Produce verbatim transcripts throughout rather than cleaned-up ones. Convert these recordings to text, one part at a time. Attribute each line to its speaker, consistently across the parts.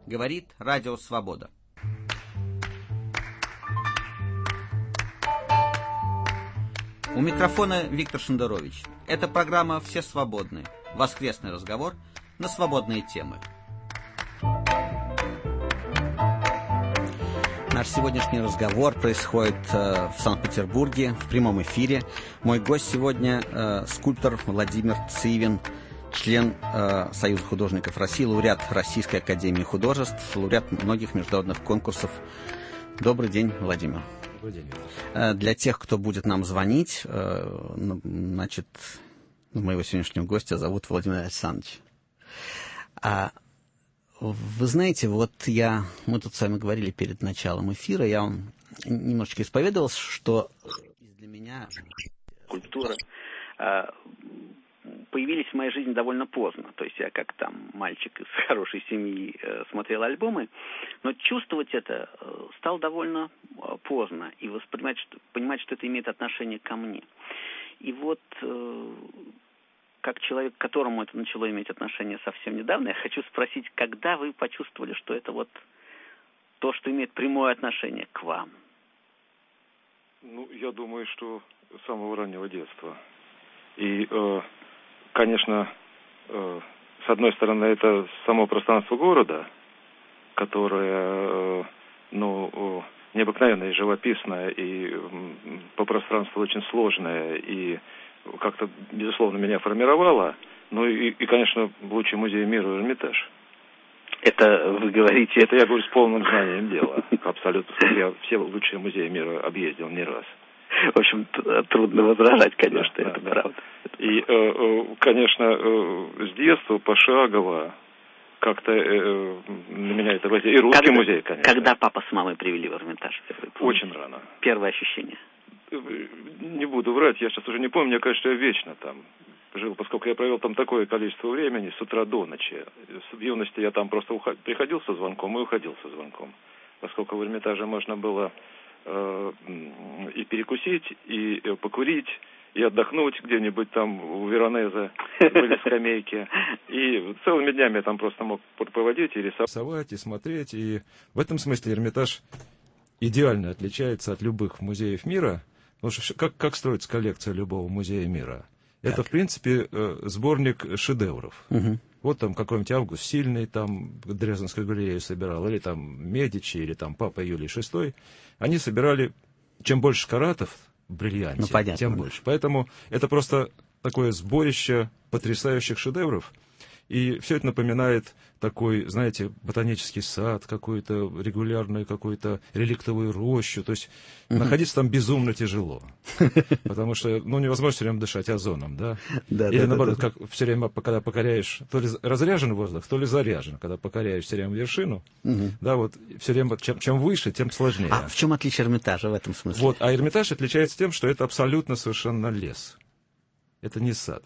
Speaker 1: Говорит Радио Свобода. У микрофона Виктор Шендерович. Это программа «Все свободны». Воскресный разговор на свободные темы. Наш сегодняшний разговор происходит э, в Санкт-Петербурге, в прямом эфире. Мой гость сегодня э, скульптор Владимир Цивин, член э, Союза художников России, лауреат Российской академии художеств, лауреат многих международных конкурсов. Добрый день, Владимир.
Speaker 2: Добрый день.
Speaker 1: Э, для тех, кто будет нам звонить, э, значит, моего сегодняшнего гостя зовут Владимир Александрович. А вы знаете, вот я, мы тут с вами говорили перед началом эфира, я вам немножечко исповедовался, что для меня культура э, появились в моей жизни довольно поздно. То есть я как там мальчик из хорошей семьи э, смотрел альбомы, но чувствовать это э, стал довольно э, поздно и воспринимать, что, понимать, что это имеет отношение ко мне. И вот э, как человек, к которому это начало иметь отношение совсем недавно, я хочу спросить, когда вы почувствовали, что это вот то, что имеет прямое отношение к вам?
Speaker 2: Ну, я думаю, что с самого раннего детства. И, э, конечно, э, с одной стороны, это само пространство города, которое, э, ну, э, необыкновенное и живописное, и э, по пространству очень сложное, и как-то, безусловно, меня формировало. Ну и, и, конечно, лучший музей мира — Эрмитаж.
Speaker 1: Это вы говорите...
Speaker 2: Это я говорю с полным знанием дела. Абсолютно. Я все лучшие музеи мира объездил не раз.
Speaker 1: В общем, трудно возражать, конечно,
Speaker 2: да,
Speaker 1: это
Speaker 2: да,
Speaker 1: правда.
Speaker 2: И, конечно, с детства пошагово как-то на меня это воздействует. И русский
Speaker 1: когда,
Speaker 2: музей, конечно.
Speaker 1: Когда папа с мамой привели в Эрмитаж?
Speaker 2: Очень рано.
Speaker 1: Первое ощущение?
Speaker 2: Не буду врать, я сейчас уже не помню, мне кажется, что я вечно там жил, поскольку я провел там такое количество времени, с утра до ночи. В юности я там просто уход... приходил со звонком и уходил со звонком. Поскольку в Эрмитаже можно было э, и перекусить, и покурить, и отдохнуть где-нибудь там у Веронезе, были скамейки. И целыми днями я там просто мог проводить и рисовать, и смотреть. И в этом смысле Эрмитаж идеально отличается от любых музеев мира. Потому что как, как строится коллекция любого музея мира? Так. Это, в принципе, сборник шедевров. Угу. Вот там какой-нибудь Август Сильный, там Дрезденскую галерею собирал, или там Медичи, или там Папа Юлий шестой. Они собирали, чем больше каратов в бриллианте, ну, понятно, тем больше. Поэтому это просто такое сборище потрясающих шедевров. И все это напоминает такой, знаете, ботанический сад, какую-то регулярную, какую-то реликтовую рощу. То есть uh-huh. находиться там безумно тяжело. Потому что, ну, невозможно все время дышать озоном, да? да Или, да, наоборот, да, да. как все время, когда покоряешь, то ли разряжен воздух, то ли заряжен. Когда покоряешь все время вершину, uh-huh. да, вот, все время, чем, чем выше, тем сложнее.
Speaker 1: А в чем отличие Эрмитажа в этом смысле?
Speaker 2: Вот, а Эрмитаж отличается тем, что это абсолютно совершенно лес. Это не сад.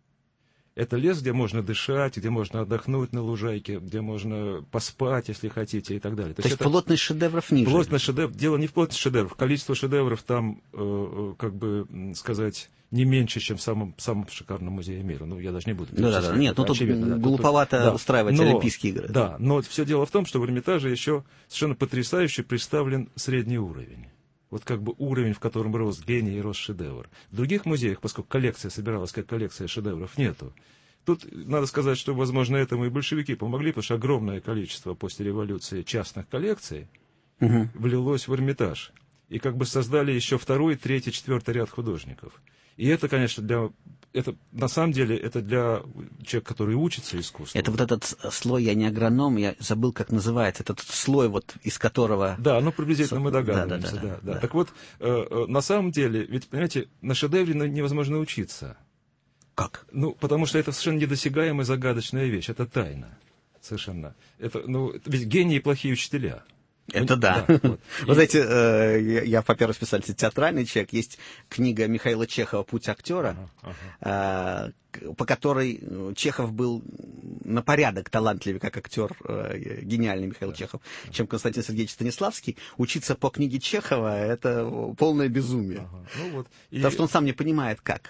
Speaker 2: Это лес, где можно дышать, где можно отдохнуть на лужайке, где можно поспать, если хотите, и так далее.
Speaker 1: То, То есть это плотность шедевров ниже?
Speaker 2: Плотность шедевров. Дело не в плотности шедевров. Количество шедевров там, э, как бы сказать, не меньше, чем в самом, самом шикарном музее мира. Ну, я даже не буду.
Speaker 1: Да, да, да. Нет, ну тут очевидно, глуповато да. устраивать
Speaker 2: но,
Speaker 1: Олимпийские игры.
Speaker 2: Да, но все дело в том, что в Эрмитаже еще совершенно потрясающе представлен средний уровень. Вот как бы уровень, в котором рос гений и рос шедевр. В других музеях, поскольку коллекция собиралась как коллекция шедевров, нету. Тут надо сказать, что, возможно, этому и большевики помогли, потому что огромное количество после революции частных коллекций угу. влилось в Эрмитаж. И как бы создали еще второй, третий, четвертый ряд художников. И это, конечно, для... Это, на самом деле, это для человека, который учится искусству.
Speaker 1: Это вот этот слой, я не агроном, я забыл, как называется, этот слой, вот, из которого...
Speaker 2: Да, ну, приблизительно мы догадываемся. Да, да, да, да, да. Да. Так вот, э, э, на самом деле, ведь, понимаете, на шедевре невозможно учиться.
Speaker 1: Как?
Speaker 2: Ну, потому что это совершенно недосягаемая, загадочная вещь, это тайна. Совершенно. Это, ну, ведь гении плохие учителя.
Speaker 1: Это да. да вот. Вы знаете, э, я по первой специальности театральный человек. Есть книга Михаила Чехова «Путь актера», ага, ага. Э, по которой Чехов был на порядок талантливее, как актер, э, гениальный Михаил да. Чехов, чем Константин Сергеевич Станиславский. Учиться по книге Чехова — это полное безумие. Ага. Ну, вот. И... Потому что он сам не понимает, как.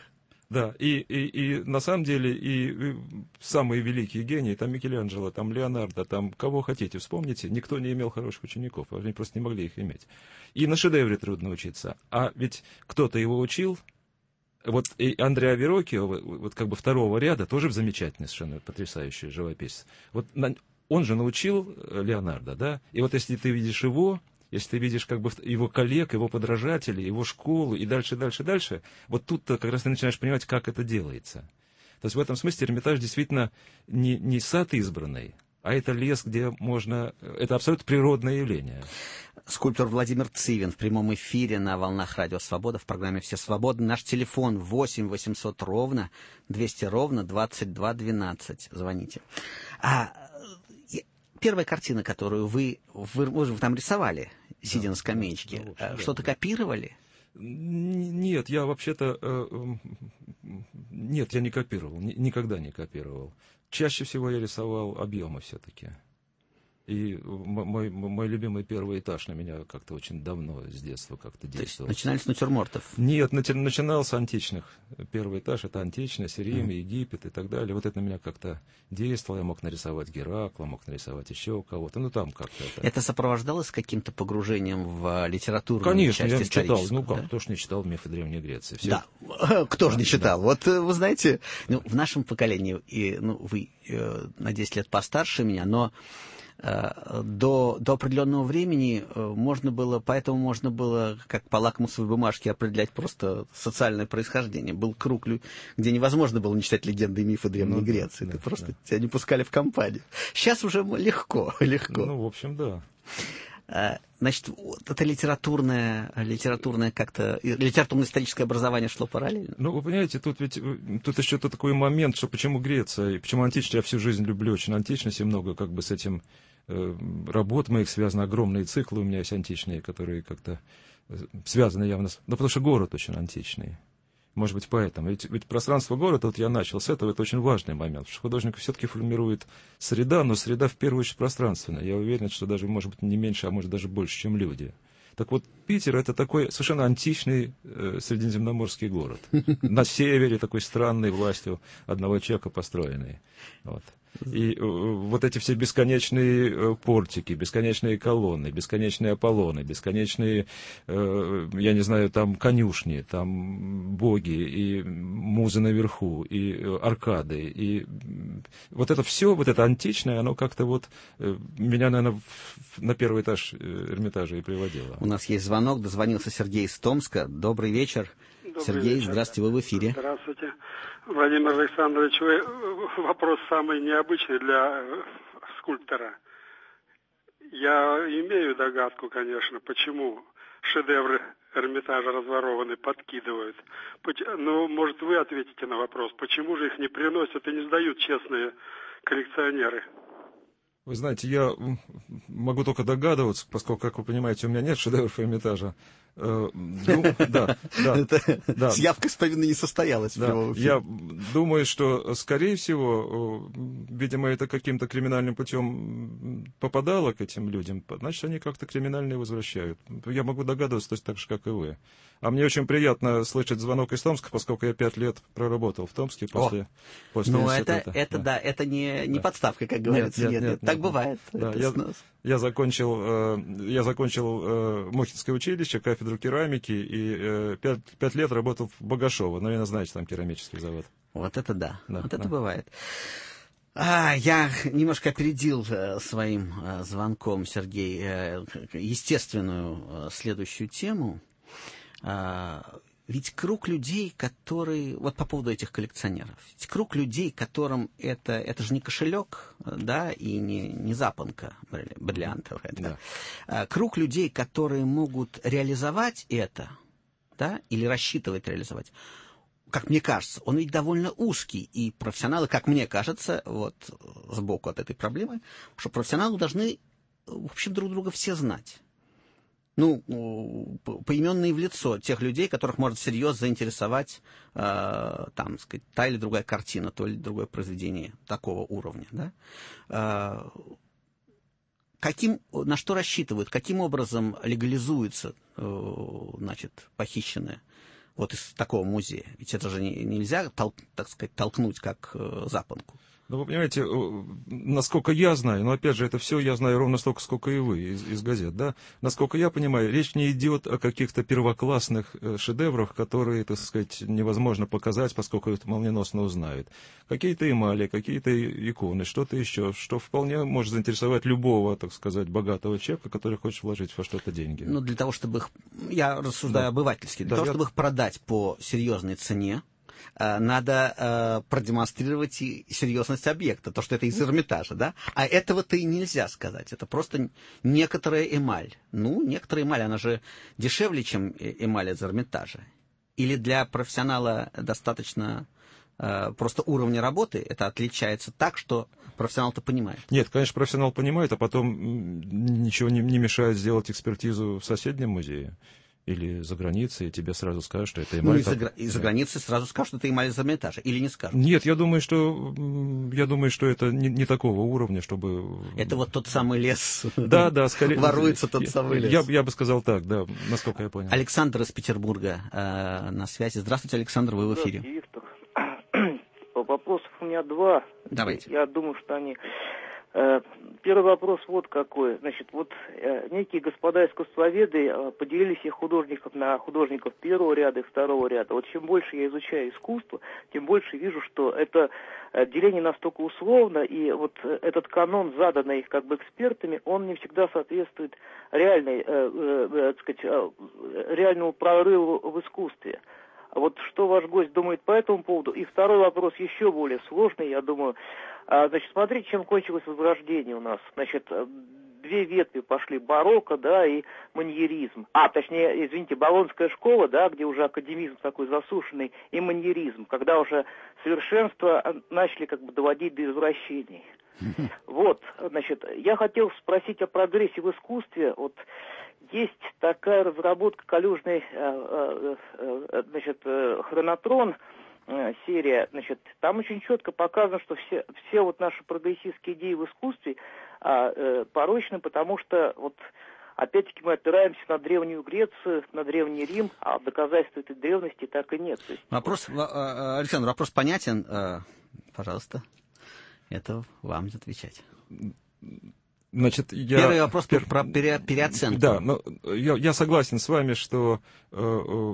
Speaker 3: Да, и, и, и на самом деле и, и самые великие гении, там Микеланджело, там Леонардо, там кого хотите, вспомните, никто не имел хороших учеников, они просто не могли их иметь. И на шедевре трудно учиться, а ведь кто-то его учил. Вот и Андреа Вероккио, вот как бы второго ряда, тоже замечательный, совершенно потрясающий живописец. Вот на, он же научил Леонардо, да, и вот если ты видишь его, если ты видишь как бы его коллег, его подражателей, его школу и дальше, дальше, дальше, вот тут-то как раз ты начинаешь понимать, как это делается. То есть в этом смысле Эрмитаж действительно не, не сад избранный, а это лес, где можно... Это абсолютно природное явление.
Speaker 1: Скульптор Владимир Цивин в прямом эфире на волнах Радио Свобода в программе «Все свободны». Наш телефон восемь восемьсот ровно двести ровно двадцать два двенадцать. Звоните. А, первая картина, которую вы, вы, вы там рисовали, сидя да, на скамеечке, да, да, что-то да. копировали?
Speaker 3: Нет, я вообще-то... Нет, я не копировал, никогда не копировал. Чаще всего я рисовал объемы все-таки. И мой, мой любимый первый этаж на меня как-то очень давно, с детства как-то действовал.
Speaker 1: То есть начинали с натюрмортов?
Speaker 3: Нет, начинал с античных. Первый этаж — это античность, Рим, mm. Египет и так далее. Вот это на меня как-то действовало. Я мог нарисовать Геракла, мог нарисовать еще кого-то. Ну, там как-то это...
Speaker 1: Это сопровождалось каким-то погружением в литературную
Speaker 3: Конечно,
Speaker 1: часть
Speaker 3: я читал. Ну,
Speaker 1: да?
Speaker 3: как, кто ж не читал «Мифы Древней Греции»? Все...
Speaker 1: Да, кто ж не читал?
Speaker 3: Да.
Speaker 1: Вот, вы знаете, ну, в нашем поколении, и, ну, вы э, на десять лет постарше меня, но До, до определенного времени можно было, поэтому можно было, как по лакмусовой бумажке, определять просто социальное происхождение. Был круг, где невозможно было не читать легенды и мифы Древней ну, Греции. Да, Ты да, просто да. тебя не пускали в компанию. Сейчас уже легко, легко.
Speaker 3: Ну, в общем, да.
Speaker 1: Значит, это литературное, литературное как-то, литературно-историческое образование шло параллельно?
Speaker 3: Ну, вы понимаете, тут ведь, тут еще такой момент, что почему Греция, и почему античность, я всю жизнь люблю очень античность, и много как бы с этим э, работ моих связаны, огромные циклы у меня есть античные, которые как-то связаны явно, с... ну, потому что город очень античный. Может быть, поэтому. Ведь, ведь пространство города, вот я начал с этого, это очень важный момент, потому что художник все-таки формирует среда, но среда в первую очередь пространственная. Я уверен, что даже, может быть, не меньше, а может даже больше, чем люди. Так вот, Питер — это такой совершенно античный э, средиземноморский город. На севере такой странной властью одного человека построенный. Вот. И э, вот эти все бесконечные э, портики, бесконечные колонны, бесконечные Аполлоны, бесконечные, э, я не знаю, там конюшни, там боги, и музы наверху, и э, аркады, и вот это все, вот это античное, оно как-то вот э, меня, наверное, в, на первый этаж Эрмитажа и приводило.
Speaker 1: У нас есть звонок, дозвонился Сергей из Томска. Добрый вечер. Добрый Сергей, вечер. Здравствуйте, вы в эфире.
Speaker 4: Здравствуйте. Владимир Александрович, вы, вопрос самый необычный для скульптора. Я имею догадку, конечно, почему шедевры Эрмитажа разворованы, подкидывают. Но, может, вы ответите на вопрос, почему же их не приносят и не сдают честные коллекционеры?
Speaker 3: Вы знаете, я могу только догадываться, поскольку, как вы понимаете, у меня нет шедевров Эрмитажа. Э, ну, да, да, да.
Speaker 1: Явка с повинной не состоялась.
Speaker 3: Да. Я думаю, что, скорее всего, видимо, это каким-то криминальным путем попадало к этим людям, значит, они как-то криминальные возвращают. Я могу догадываться точно так же, как и вы. А мне очень приятно слышать звонок из Томска, поскольку я пять лет проработал в Томске после, после
Speaker 1: ну,
Speaker 3: института.
Speaker 1: Это, это, да. да, это не, не да. подставка, как говорится. Нет, нет, нет, нет, так нет, бывает.
Speaker 3: Да, я, я закончил, э, я закончил э, Мухинское училище, кафедру керамики, и э, пять, пять лет работал в Богашово. Наверное, знаете, там керамический завод.
Speaker 1: Вот это да,
Speaker 3: да
Speaker 1: вот
Speaker 3: да.
Speaker 1: это бывает. А, я немножко опередил э, своим э, звонком, Сергей, э, естественную э, следующую тему. Э, ведь круг людей, которые... Вот по поводу этих коллекционеров. Ведь круг людей, которым это... Это же не кошелек, да, и не, не запонка бриллиантовая. Да. Да. Круг людей, которые могут реализовать это, да, или рассчитывать реализовать, как мне кажется, он ведь довольно узкий, и профессионалы, как мне кажется, вот сбоку от этой проблемы, что профессионалы должны, в общем, друг друга все знать. Ну, поименные в лицо тех людей, которых может всерьез заинтересовать, э, там, сказать, та или другая картина, то или другое произведение такого уровня, да? Э, каким, на что рассчитывают, каким образом легализуется, э, значит, похищенное вот из такого музея? Ведь это же не, нельзя, тол, так сказать, толкнуть как э, запонку.
Speaker 3: Ну, вы понимаете, насколько я знаю, но опять же, это все я знаю ровно столько, сколько и вы из, из газет, да? Насколько я понимаю, речь не идет о каких-то первоклассных шедеврах, которые, так сказать, невозможно показать, поскольку их молниеносно узнают. Какие-то эмали, какие-то иконы, что-то еще, что вполне может заинтересовать любого, так сказать, богатого человека, который хочет вложить во что-то деньги.
Speaker 1: Ну, для того, чтобы их, я рассуждаю да. обывательски, для да, того, я... чтобы их продать по серьезной цене, надо э, продемонстрировать серьезность объекта, то, что это из Эрмитажа, да? А этого-то и нельзя сказать. Это просто некоторая эмаль. Ну, некоторая эмаль, она же дешевле, чем эмаль из Эрмитажа. Или для профессионала достаточно э, просто уровня работы, это отличается так, что профессионал-то понимает.
Speaker 3: Нет, конечно, профессионал понимает, а потом ничего не, не мешает сделать экспертизу в соседнем музее. Или за границей, и тебе сразу скажут, что это эмаль.
Speaker 1: Ну, и за, гра... и за границей сразу скажут, что это эмаль из Эрмитажа, или не скажут?
Speaker 3: Нет, я думаю, что я думаю, что это не, не такого уровня, чтобы...
Speaker 1: Это вот тот самый лес.
Speaker 3: Да, да, скорее...
Speaker 1: Воруется тот
Speaker 3: я,
Speaker 1: самый лес.
Speaker 3: Я, я бы сказал так, да, насколько я понял.
Speaker 1: Александр из Петербурга э, на связи. Здравствуйте, Александр, вы в эфире.
Speaker 5: Здравствуйте, Виктор. Вопросов у меня два.
Speaker 1: Давайте.
Speaker 5: Я думаю, что они... Первый вопрос вот какой. Значит, вот э, некие господа искусствоведы э, поделили всех художников на художников первого ряда и второго ряда. Вот чем больше я изучаю искусство, тем больше вижу, что это э, деление настолько условно, и вот э, этот канон, заданный как бы экспертами, он не всегда соответствует реальной, э, э, так сказать, э, реальному прорыву в искусстве. Вот что ваш гость думает по этому поводу? И второй вопрос еще более сложный, я думаю. Значит, смотрите, чем кончилось возрождение у нас. Значит, две ветви пошли: барокко, да, и маньеризм. А, точнее, извините, Болонская школа, да, где уже академизм такой засушенный, и маньеризм, когда уже совершенство начали как бы доводить до извращений. Вот, значит, я хотел спросить о прогрессе в искусстве. Вот есть такая разработка калюжный, значит, хронотрон, серия, значит, там очень четко показано, что все, все вот наши прогрессистские идеи в искусстве а, э, порочны, потому что вот опять-таки мы опираемся на Древнюю Грецию, на Древний Рим, а доказательств этой древности так и нет. То есть...
Speaker 1: Вопрос, Александр, вопрос понятен, пожалуйста, это вам отвечать.
Speaker 3: Значит, я...
Speaker 1: Первый вопрос Пер... про пере... переоценку.
Speaker 3: Да, но я, я согласен с вами, что э, э,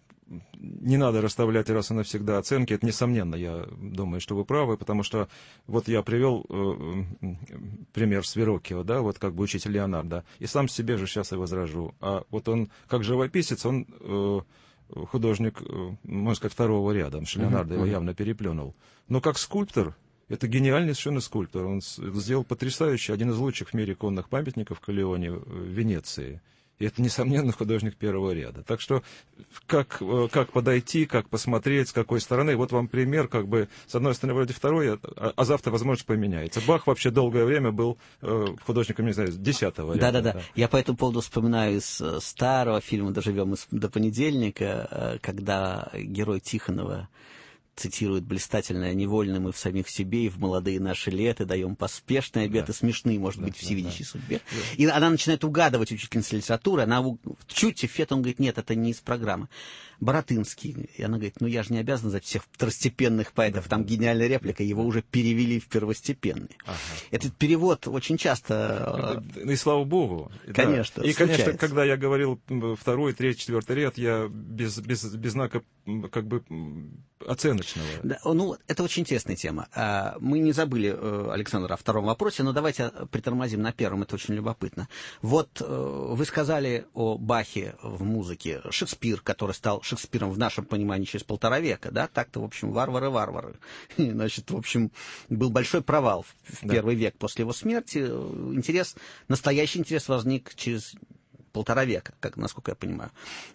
Speaker 3: не надо расставлять раз и навсегда оценки. Это несомненно, я думаю, что вы правы, потому что вот я привел э, пример с Вероккио, да, вот как бы учитель Леонардо, и сам себе же сейчас и возражу. А вот он, как живописец, он э, художник, э, можно сказать, второго ряда, потому что Леонардо uh-huh, его uh-huh. явно переплюнул. Но как скульптор, это гениальный совершенно скульптор. Он сделал потрясающий, один из лучших в мире иконных памятников Каллеоне в Венеции. И это, несомненно, художник первого ряда. Так что как, как подойти, как посмотреть, с какой стороны. Вот вам пример, как бы, с одной стороны, вроде второй, а, а завтра, возможно, поменяется. Бах вообще долгое время был э, художником, не знаю, десятого ряда.
Speaker 1: Да-да-да. Да. Я по этому поводу вспоминаю из старого фильма «Доживем до понедельника», когда герой Тихонова цитирует блистательное: «Невольны мы в самих себе и в молодые наши лета даем поспешные обеты, да. смешные, может да, быть, всевидящей да, судьбе». Да. И она начинает угадывать, учительница литературы, она чуть эффект, он говорит: нет, это не из программы. Баратынский. И она говорит: ну я же не обязана за всех второстепенных поэтов, да, там да, гениальная реплика, его уже перевели в первостепенный. Ага. Этот перевод очень часто...
Speaker 3: И слава богу.
Speaker 1: Конечно,
Speaker 3: да. И, случается. Конечно, когда я говорил второй, третий, четвертый ряд, я без, без, без знака как бы оценочного.
Speaker 1: Да, ну, это очень интересная тема. Мы не забыли, Александр, о втором вопросе, но давайте притормозим на первом, это очень любопытно. Вот вы сказали о Бахе в музыке. Шекспир, который стал Шекспиром в нашем понимании через полтора века, да, так-то, в общем, варвары-варвары. Значит, в общем, был большой провал в да. первый век после его смерти. Интерес, настоящий интерес возник через полтора века, как, насколько я понимаю.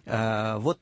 Speaker 1: А, вот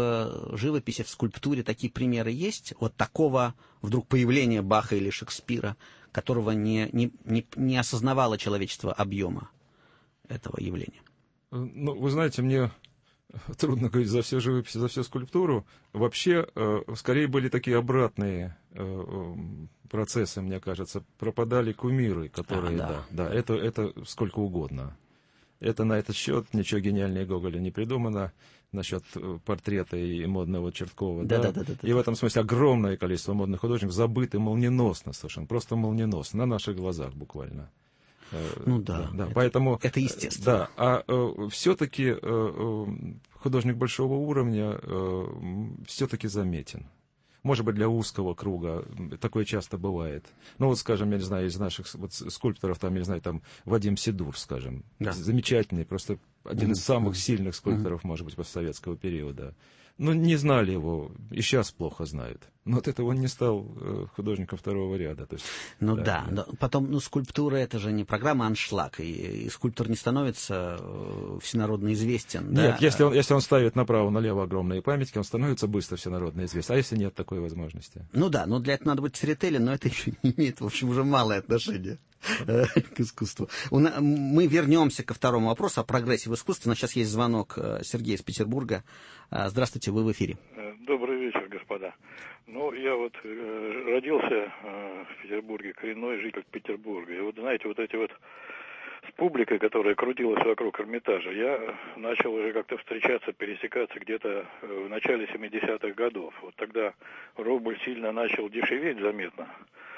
Speaker 1: в живописи, в скульптуре такие примеры есть? Вот такого вдруг появления Баха или Шекспира, которого не, не, не, не осознавало человечество объема этого явления?
Speaker 3: Ну, вы знаете, мне трудно говорить за всю живопись, за всю скульптуру. Вообще, э, скорее были такие обратные э, процессы, мне кажется. Пропадали кумиры, которые... А, да. Да, да, это, это сколько угодно. Это на этот счет ничего гениальнее Гоголя не придумано, насчет портрета и модного Черткова. Да, да? Да, да, да, и да. В этом смысле огромное количество модных художников забыты молниеносно совершенно, просто молниеносно, на наших глазах буквально.
Speaker 1: Ну да,
Speaker 3: да, да.
Speaker 1: Это,
Speaker 3: Поэтому,
Speaker 1: это естественно.
Speaker 3: Да, а э, все-таки э, э, художник большого уровня э, все-таки заметен. Может быть, для узкого круга такое часто бывает. Ну, вот, скажем, я не знаю, из наших вот, скульпторов, там, я не знаю, там, Вадим Сидур, скажем, да. Замечательный, просто один mm-hmm. из самых сильных скульпторов, mm-hmm. может быть, постсоветского периода. Ну, не знали его, и сейчас плохо знают. Но от этого он не стал э, художником второго ряда. То есть,
Speaker 1: ну да, да, да. Потом, ну, скульптура — это же не программа «Аншлаг», и, и скульптор не становится э, всенародно известен.
Speaker 3: Нет,
Speaker 1: да?
Speaker 3: если, он, если он ставит направо-налево огромные памятники, он становится быстро всенародно известен. А если нет такой возможности?
Speaker 1: Ну да, но для этого надо быть сторителем, но это еще не имеет, в общем, уже малое отношение к искусству. Мы вернемся ко второму вопросу о прогрессе в искусстве. У нас сейчас есть звонок Сергея из Петербурга. Здравствуйте, вы в эфире.
Speaker 6: Добрый вечер, господа. Ну, я вот э, родился э, в Петербурге, коренной житель Петербурга. И вот, знаете, вот эти вот с публикой, которая крутилась вокруг Эрмитажа, я начал уже как-то встречаться, пересекаться где-то в начале семидесятых годов. Вот тогда рубль сильно начал дешеветь заметно.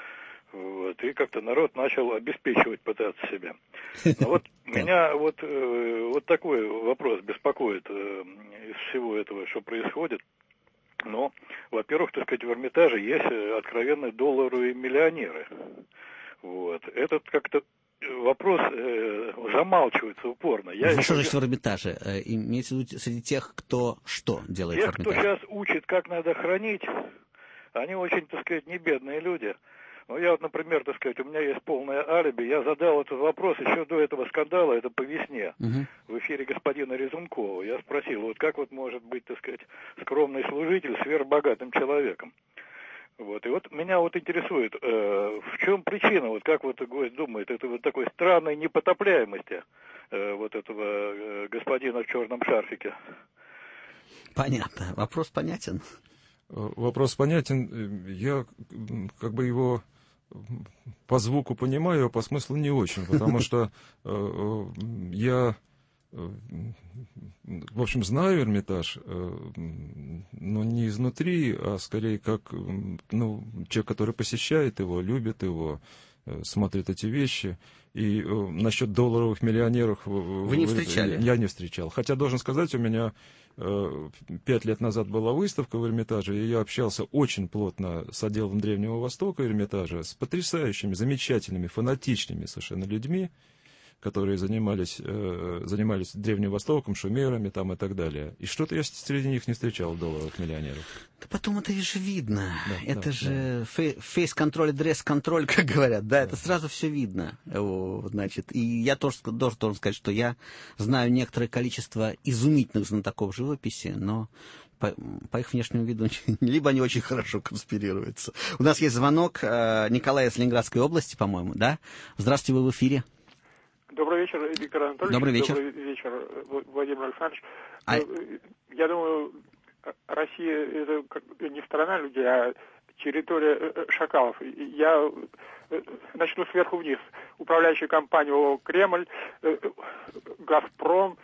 Speaker 6: Вот, и как-то народ начал обеспечивать, пытаться себя. Но вот меня вот, э, вот такой вопрос беспокоит э, из всего этого, что происходит. Но, во-первых, так сказать, в Эрмитаже есть откровенные долларовые миллионеры. Вот. Этот как-то вопрос э, замалчивается упорно. Я
Speaker 1: ну,
Speaker 6: еще...
Speaker 1: Что значит в Эрмитаже? Э, имеется в виду среди тех, кто что делает
Speaker 6: тех,
Speaker 1: в Эрмитаже?
Speaker 6: Тех, кто сейчас учит, как надо хранить, они очень, так сказать, не бедные люди. Ну, я вот, например, так сказать, у меня есть полное алиби. Я задал этот вопрос еще до этого скандала, это по весне, uh-huh. в эфире господина Резункова. Я спросил, вот как вот может быть, так сказать, скромный служитель сверхбогатым человеком? Вот, и вот меня вот интересует, э, в чем причина, вот как вот гость думает, это вот такой странной непотопляемости э, вот этого э, господина в черном шарфике?
Speaker 1: Понятно. Вопрос понятен.
Speaker 3: Вопрос понятен. Я как бы его по звуку понимаю, а по смыслу не очень, потому что э, я, э, в общем, знаю Эрмитаж, э, но не изнутри, а скорее как ну, человек, который посещает его, любит его, э, смотрит эти вещи. И э, насчет долларовых миллионеров...
Speaker 1: Вы не встречали?
Speaker 3: Я не встречал. Хотя, должен сказать, у меня э, пять лет назад была выставка в Эрмитаже, и я общался очень плотно с отделом Древнего Востока Эрмитажа, с потрясающими, замечательными, фанатичными совершенно людьми, которые занимались, э, занимались Древним Востоком, шумерами там и так далее. И что-то я среди них не встречал долларовых миллионеров.
Speaker 1: Да потом это же видно.
Speaker 3: Да,
Speaker 1: это
Speaker 3: да,
Speaker 1: же да. фейс-контроль, дресс-контроль, как говорят. Да, да, это сразу все видно. Значит, и я тоже должен, должен сказать, что я знаю некоторое количество изумительных знатоков живописи, но по, по их внешнему виду либо они очень хорошо конспирируются. У нас есть звонок Николая из Ленинградской области, по-моему, да? Здравствуйте, вы в эфире.
Speaker 7: Добрый вечер, Виктор Анатольевич.
Speaker 1: Добрый вечер.
Speaker 7: Добрый вечер, Владимир Александрович.
Speaker 1: А...
Speaker 7: Я думаю, Россия — это не страна людей, а территория шакалов. Я начну сверху вниз. Управляющая компания Кремль, Газпром,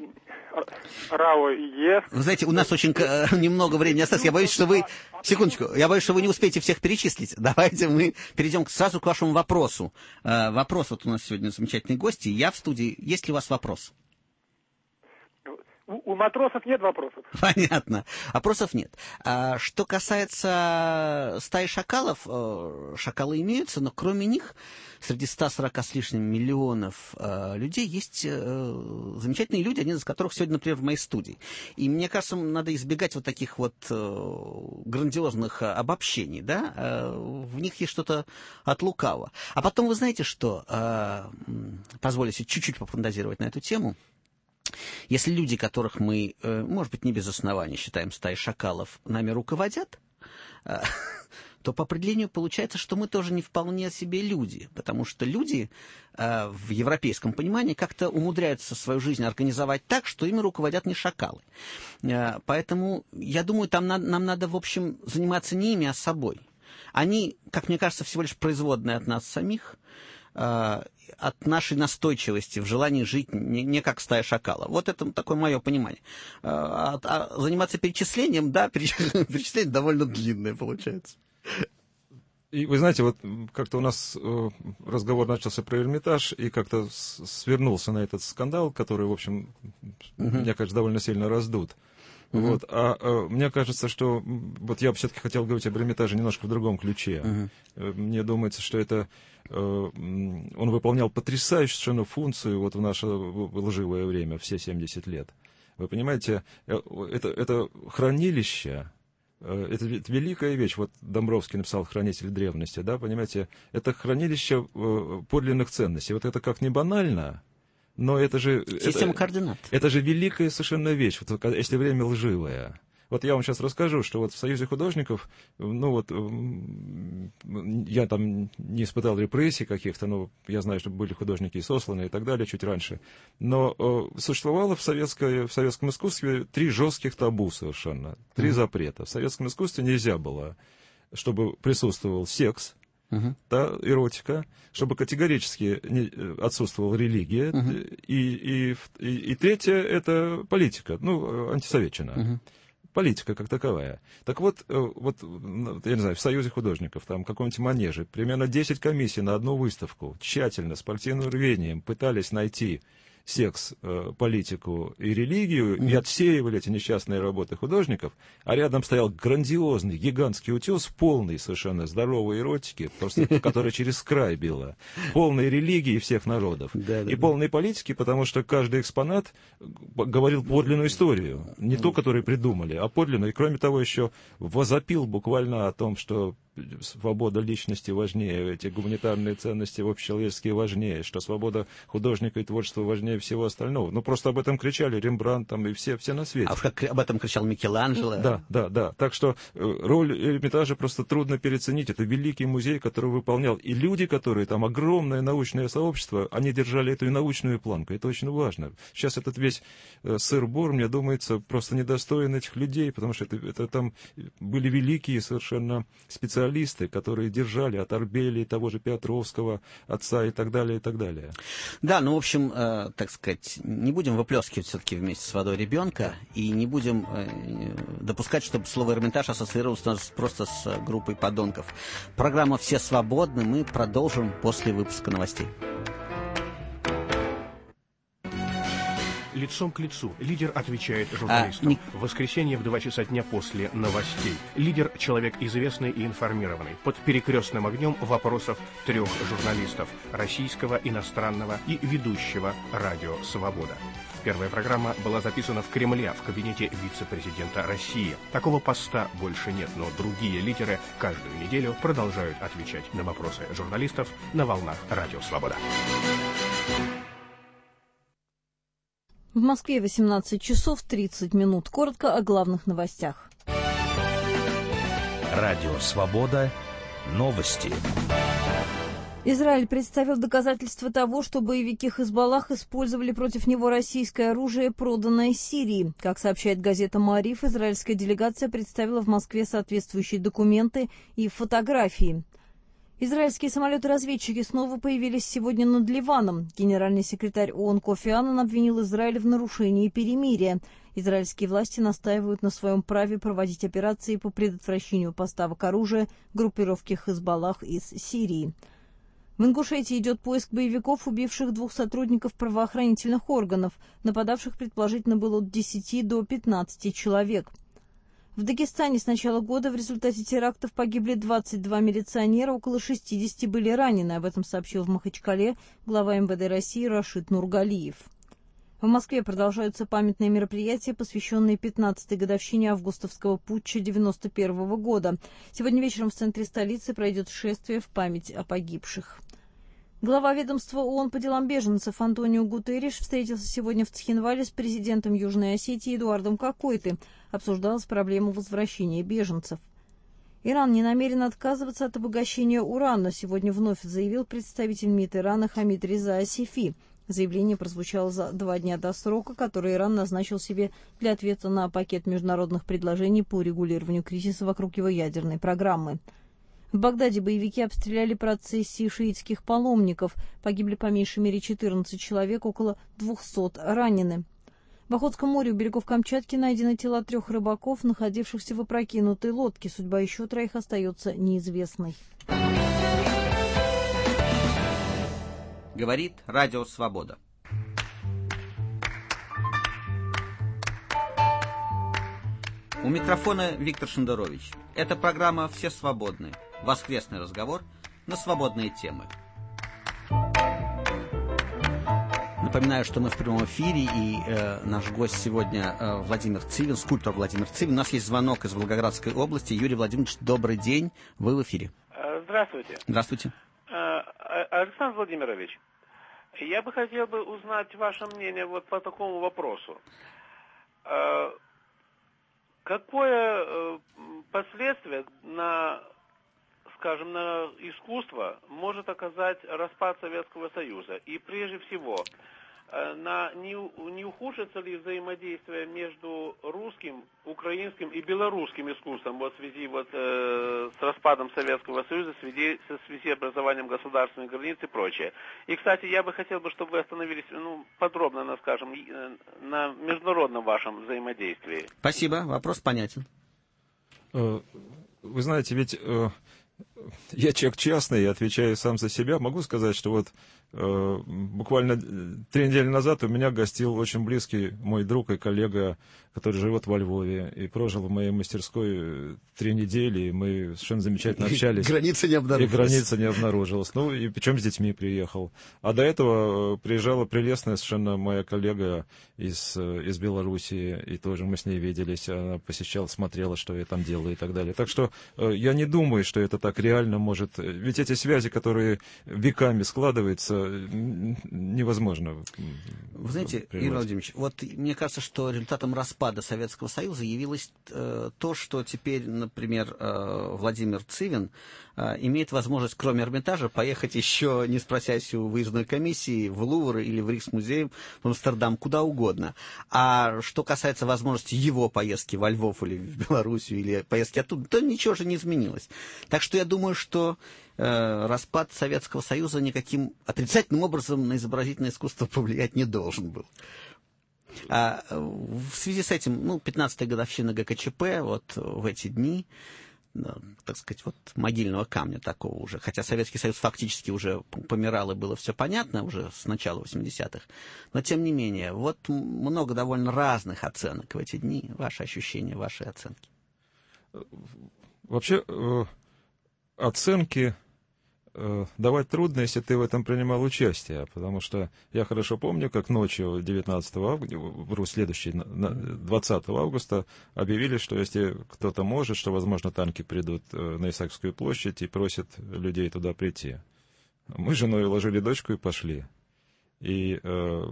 Speaker 7: РАО ЕС.
Speaker 1: Вы знаете, у нас очень э, немного времени осталось. Я боюсь, что вы... Секундочку. Я боюсь, что вы не успеете всех перечислить. Давайте мы перейдем сразу к вашему вопросу. Э, вопрос вот у нас сегодня замечательные гости. Я в студии. Есть ли у вас вопрос?
Speaker 7: У, у матросов нет вопросов.
Speaker 1: Понятно. Вопросов нет. А, что касается стаи шакалов, э, шакалы имеются, но кроме них среди ста сорока с лишним миллионов э, людей есть э, замечательные люди, один из которых сегодня, например, в моей студии. И мне кажется, надо избегать вот таких вот э, грандиозных э, обобщений, да? Э, в них есть что-то от лукавого. А потом, вы знаете что? Э, позволите чуть-чуть пофантазировать на эту тему. Если люди, которых мы, может быть, не без оснований считаем стаей шакалов, нами руководят, то по определению получается, что мы тоже не вполне себе люди, потому что люди в европейском понимании как-то умудряются свою жизнь организовать так, что ими руководят не шакалы. Поэтому, я думаю, там нам надо, в общем, заниматься не ими, а собой. Они, как мне кажется, всего лишь производные от нас самих. от нашей настойчивости в желании жить не, не как стая шакала. Вот это такое мое понимание. А, а заниматься перечислением, да, перечисление довольно длинное получается.
Speaker 3: И вы знаете, вот как-то у нас разговор начался про Эрмитаж, и как-то свернулся на этот скандал, который, в общем, uh-huh. мне кажется, довольно сильно раздут. Uh-huh. Вот. А, а мне кажется, что вот я бы все-таки хотел говорить об Эрмитаже немножко в другом ключе. Uh-huh. Мне думается, что это он выполнял потрясающую совершенно функцию вот в наше лживое время, все семьдесят лет. Вы понимаете, это, это хранилище. Это великая вещь. Вот Домбровский написал «Хранитель древности», да, понимаете, это хранилище подлинных ценностей. Вот это как не банально, но это же...
Speaker 1: Система
Speaker 3: это,
Speaker 1: координат.
Speaker 3: Это же великая совершенно вещь, вот, если время лживое. Вот я вам сейчас расскажу, что вот в Союзе художников, ну вот, я там не испытал репрессий каких-то, но я знаю, что были художники и сосланы и так далее чуть раньше. Но э, существовало в, советской, в советском искусстве три жестких табу совершенно, три mm-hmm. запрета. В советском искусстве нельзя было, чтобы присутствовал секс, uh-huh. да, эротика, чтобы категорически не, отсутствовала религия, uh-huh. и, и, и, и третье — это политика, ну, антисоветчина. Uh-huh. Политика как таковая. Так вот, вот, я не знаю, в Союзе художников, там, в каком-нибудь манеже, примерно десять комиссий на одну выставку тщательно, с партийным рвением пытались найти секс, политику и религию, mm-hmm. и отсеивали эти несчастные работы художников, а рядом стоял грандиозный, гигантский утес, полный совершенно здоровой эротики, просто, которая через край била, полной религии всех народов, и полной политики, потому что каждый экспонат говорил подлинную историю, не ту, которую придумали, а подлинную, и кроме того еще возопил буквально о том, что свобода личности важнее, эти гуманитарные ценности общечеловеческие важнее, что свобода художника и творчества важнее всего остального. Ну, просто об этом кричали Рембрандт там, и все, все на свете.
Speaker 1: А как об этом кричал Микеланджело.
Speaker 3: Да, да, да. Так что роль Эрмитажа просто трудно переоценить. Это великий музей, который выполнял. И люди, которые там, огромное научное сообщество, они держали эту и научную планку. Это очень важно. Сейчас этот весь сыр-бор, мне думается, просто недостоин этих людей, потому что это, это там были великие совершенно специалисты, которые держали от Арбели, того же Петровского, отца и так далее, и так далее.
Speaker 1: Да, ну, в общем, э, так сказать, не будем выплескивать все-таки вместе с водой ребенка и не будем э, допускать, чтобы слово Эрмитаж ассоциировалось у нас просто с группой подонков. Программа «Все свободны». Мы продолжим после выпуска новостей.
Speaker 8: Лицом к лицу. Лидер отвечает журналистам. А, не... В воскресенье в два часа дня после новостей. Лидер — человек известный и информированный. Под перекрестным огнем вопросов трех журналистов. Российского, иностранного и ведущего радио «Свобода». Первая программа была записана в Кремле, в кабинете вице-президента России. Такого поста больше нет, но другие лидеры каждую неделю продолжают отвечать на вопросы журналистов на волнах радио «Свобода».
Speaker 9: В Москве восемнадцать часов тридцать минут. Коротко о главных новостях.
Speaker 10: Радио «Свобода». Новости.
Speaker 9: Израиль представил доказательства того, что боевики Хизбаллах использовали против него российское оружие, проданное Сирии. Как сообщает газета «Маариф», израильская делегация представила в Москве соответствующие документы и фотографии. Израильские самолеты-разведчики снова появились сегодня над Ливаном. Генеральный секретарь ООН Кофи Аннан обвинил Израиль в нарушении перемирия. Израильские власти настаивают на своем праве проводить операции по предотвращению поставок оружия группировки Хизбаллах из Сирии. В Ингушетии идет поиск боевиков, убивших двух сотрудников правоохранительных органов. Нападавших предположительно было от десяти до пятнадцати человек. В Дагестане с начала года в результате терактов погибли двадцать два милиционера, около шестидесяти были ранены. Об этом сообщил в Махачкале глава эм вэ дэ России Рашид Нургалиев. В Москве продолжаются памятные мероприятия, посвященные пятнадцатой годовщине августовского путча девяносто первого года. Сегодня вечером в центре столицы пройдет шествие в память о погибших. Глава ведомства ООН по делам беженцев Антонио Гутерриш встретился сегодня в Цхинвале с президентом Южной Осетии Эдуардом Кокойты. Обсуждалась проблема возвращения беженцев. Иран не намерен отказываться от обогащения урана, сегодня вновь заявил представитель МИД Ирана Хамид Реза Асифи. Заявление прозвучало за два дня до срока, который Иран назначил себе для ответа на пакет международных предложений по урегулированию кризиса вокруг его ядерной программы. В Багдаде боевики обстреляли процессии шиитских паломников. Погибли по меньшей мере четырнадцать человек, около двухсот ранены. В Охотском море у берегов Камчатки найдены тела трех рыбаков, находившихся в опрокинутой лодке. Судьба еще троих остается неизвестной.
Speaker 1: Говорит Радио Свобода. У микрофона Виктор Шендерович. Это программа «Все свободны». Воскресный разговор на свободные темы. Напоминаю, что мы в прямом эфире, и э, наш гость сегодня э, Владимир Цивин, скульптор Владимир Цивин. У нас есть звонок из Волгоградской области. Юрий Владимирович, добрый день. Вы в эфире.
Speaker 11: Здравствуйте.
Speaker 1: Здравствуйте.
Speaker 11: Александр Владимирович, я бы хотел бы узнать ваше мнение вот по такому вопросу. Какое последствие на, скажем, на искусство может оказать распад Советского Союза? И прежде всего, на, не, не ухудшится ли взаимодействие между русским, украинским и белорусским искусством вот в связи вот, э, с распадом Советского Союза, в связи, в связи с образованием государственных границ и прочее? И, кстати, я бы хотел, чтобы вы остановились ну, подробно, на, скажем, на международном вашем взаимодействии.
Speaker 1: Спасибо, вопрос понятен.
Speaker 3: Вы знаете, ведь я человек частный, я отвечаю сам за себя. Могу сказать, что вот э, буквально три недели назад у меня гостил очень близкий мой друг и коллега, который живет во Львове и прожил в моей мастерской три недели, и мы совершенно замечательно общались.
Speaker 1: И граница не обнаружилась.
Speaker 3: И граница не обнаружилась. Ну, и причем с детьми приехал. А до этого приезжала прелестная совершенно моя коллега из, из Белоруссии, и тоже мы с ней виделись. Она посещала, смотрела, что я там делаю и так далее. Так что э, я не думаю, что это так реально может... Ведь эти связи, которые веками складываются, невозможно.
Speaker 1: Вы знаете, Юрий Владимирович, вот мне кажется, что результатом распада Советского Союза явилось э, то, что теперь, например, э, Владимир Цивин э, имеет возможность, кроме Эрмитажа, поехать еще, не спросясь у выездной комиссии, в Лувр или в Риксмузей, в Амстердам, куда угодно. А что касается возможности его поездки во Львов или в Белоруссию, или поездки оттуда, то ничего же не изменилось. Так что я думаю, что э, распад Советского Союза никаким отрицательным образом на изобразительное искусство повлиять не должен был. А в связи с этим, ну, пятнадцатая годовщина ГКЧП, вот в эти дни, да, так сказать, вот могильного камня такого уже, хотя Советский Союз фактически уже помирал, и было все понятно уже с начала восьмидесятых, но тем не менее, вот много довольно разных оценок в эти дни. Ваши ощущения, ваши оценки?
Speaker 3: Вообще, э, оценки э, давать трудно, если ты в этом принимал участие, потому что я хорошо помню, как ночью девятнадцатого августа, следующий, двадцатого августа, объявили, что если кто-то может, что, возможно, танки придут на Исаакиевскую площадь и просят людей туда прийти. Мы с женой уложили дочку и пошли. И э,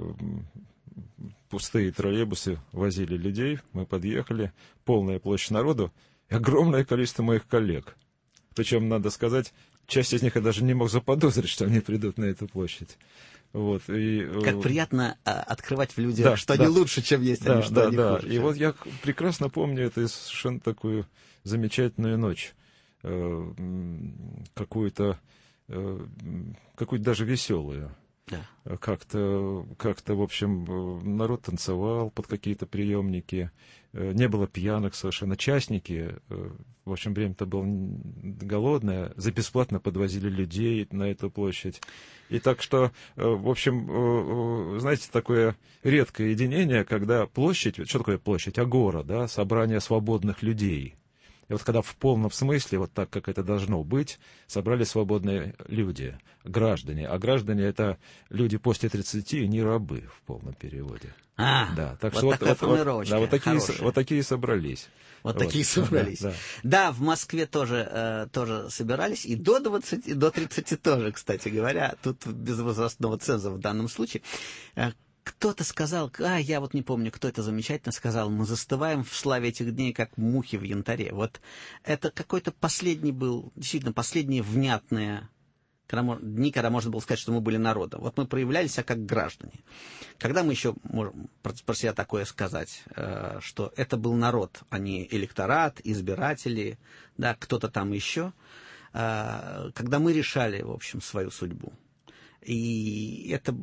Speaker 3: пустые троллейбусы возили людей, мы подъехали, полная площадь народу, и огромное количество моих коллег. Причем, надо сказать, часть из них я даже не мог заподозрить, что они придут на эту площадь. Вот, и,
Speaker 1: как приятно а, открывать в людях, да, что да, они лучше, чем есть,
Speaker 3: да,
Speaker 1: а не что
Speaker 3: да,
Speaker 1: они
Speaker 3: да.
Speaker 1: хуже.
Speaker 3: И вот я прекрасно помню эту совершенно такую замечательную ночь. Э, какую-то, э, какую-то даже веселую. Да. Как-то, как-то, в общем, народ танцевал под какие-то приемники, не было пьяных совершенно. Частники, в общем, время-то было голодное, за бесплатно подвозили людей на эту площадь. И так что, в общем, знаете, такое редкое единение, когда площадь, что такое площадь? Агора, да, собрание свободных людей. И вот когда в полном смысле, вот так, как это должно быть, собрали свободные люди, граждане. А граждане — это люди после тридцати, не рабы в полном переводе.
Speaker 1: А,
Speaker 3: да, так
Speaker 1: вот
Speaker 3: что
Speaker 1: такая
Speaker 3: вот,
Speaker 1: формулировочка.
Speaker 3: Да, вот такие, вот такие собрались.
Speaker 1: Вот, вот такие собрались. Да, да. да, в Москве тоже, э, тоже собирались, и до двадцати, и до тридцати тоже, кстати говоря. Тут без возрастного ценза в данном случае. Кто-то сказал, а я вот не помню, кто это замечательно сказал, мы застываем в славе этих дней, как мухи в янтаре. Вот это какой-то последний был, действительно, последние внятные дни, когда можно было сказать, что мы были народом. Вот мы проявляли себя как граждане. Когда мы еще можем про себя такое сказать, что это был народ, а не электорат, избиратели, да, кто-то там еще. когда мы решали, в общем, свою судьбу. И это,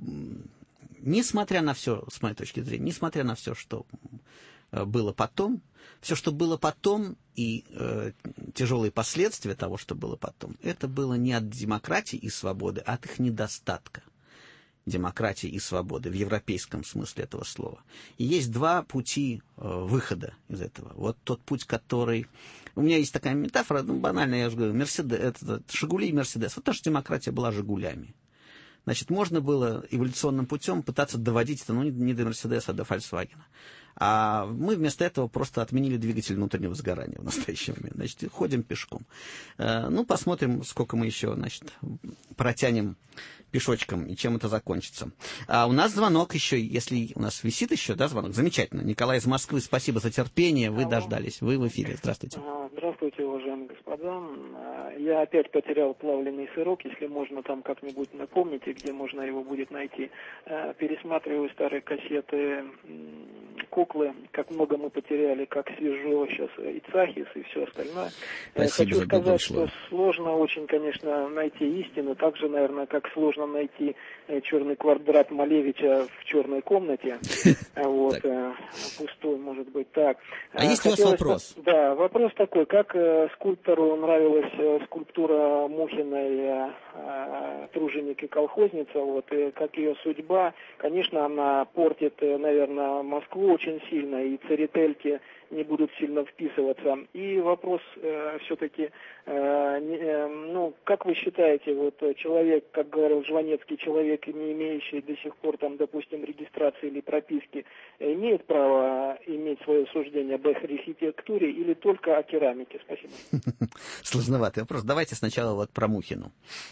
Speaker 1: несмотря на все, с моей точки зрения, несмотря на все, что было потом, все, что было потом, и э, тяжелые последствия того, что было потом, это было не от демократии и свободы, а от их недостатка. Демократии и свободы в европейском смысле этого слова. И есть два пути э, выхода из этого. Вот тот путь, который... У меня есть такая метафора, ну, банальная, я же говорю, Мерседес, это, «Жигули» и «Мерседес». Вот наша демократия была «Жигулями». Значит, можно было эволюционным путем пытаться доводить это, ну, не до «Мерседеса», а до «Фольксвагена». А мы вместо этого просто отменили двигатель внутреннего сгорания в настоящий момент. Значит, ходим пешком. Э, ну, посмотрим, сколько мы еще, значит, протянем пешочком, и чем это закончится. А у нас звонок еще, если у нас висит еще, да, звонок? Замечательно. Николай из Москвы, спасибо за терпение, вы Алло. Дождались. Вы в эфире. Здравствуйте.
Speaker 12: Здравствуйте, уважаемые господа. Я опять потерял плавленый сырок, если можно там как-нибудь напомните, где можно его будет найти. Пересматриваю старые кассеты «Куклы», как много мы потеряли, как свежо сейчас Ицахис и все остальное.
Speaker 1: Спасибо.
Speaker 12: Хочу сказать, что сложно очень, конечно, найти истину, так же, наверное, как сложно найти черный квадрат Малевича в черной комнате, вот, пустой, может быть, так.
Speaker 1: А есть у вас вопрос?
Speaker 12: Да, вопрос такой, как скульптору нравилась скульптура Мухиной «Труженик и колхозница», вот, и как ее судьба, конечно, она портит, наверное, Москву очень сильно, и церетельки не будут сильно вписываться. И вопрос э, все-таки, э, не, э, ну, как вы считаете, вот человек, как говорил Жванецкий, человек, не имеющий до сих пор, там, допустим, регистрации или прописки, имеет право иметь свое суждение об архитектуре или только о керамике? Спасибо.
Speaker 1: Сложноватый вопрос. Давайте сначала вот про Мухину.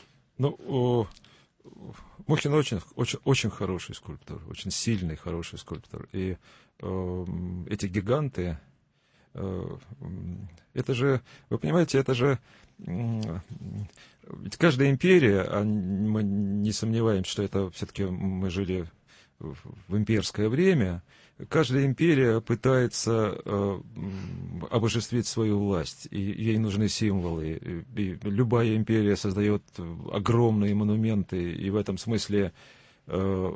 Speaker 3: Ну, Мухин очень, очень, очень хороший скульптор, очень сильный, хороший скульптор. И э, эти гиганты, э, это же, вы понимаете, это же, э, ведь каждая империя, а мы не сомневаемся, что это все-таки мы жили в, в имперское время, каждая империя пытается э, обожествить свою власть, и ей нужны символы. И, и любая империя создает огромные монументы, и в этом смысле э,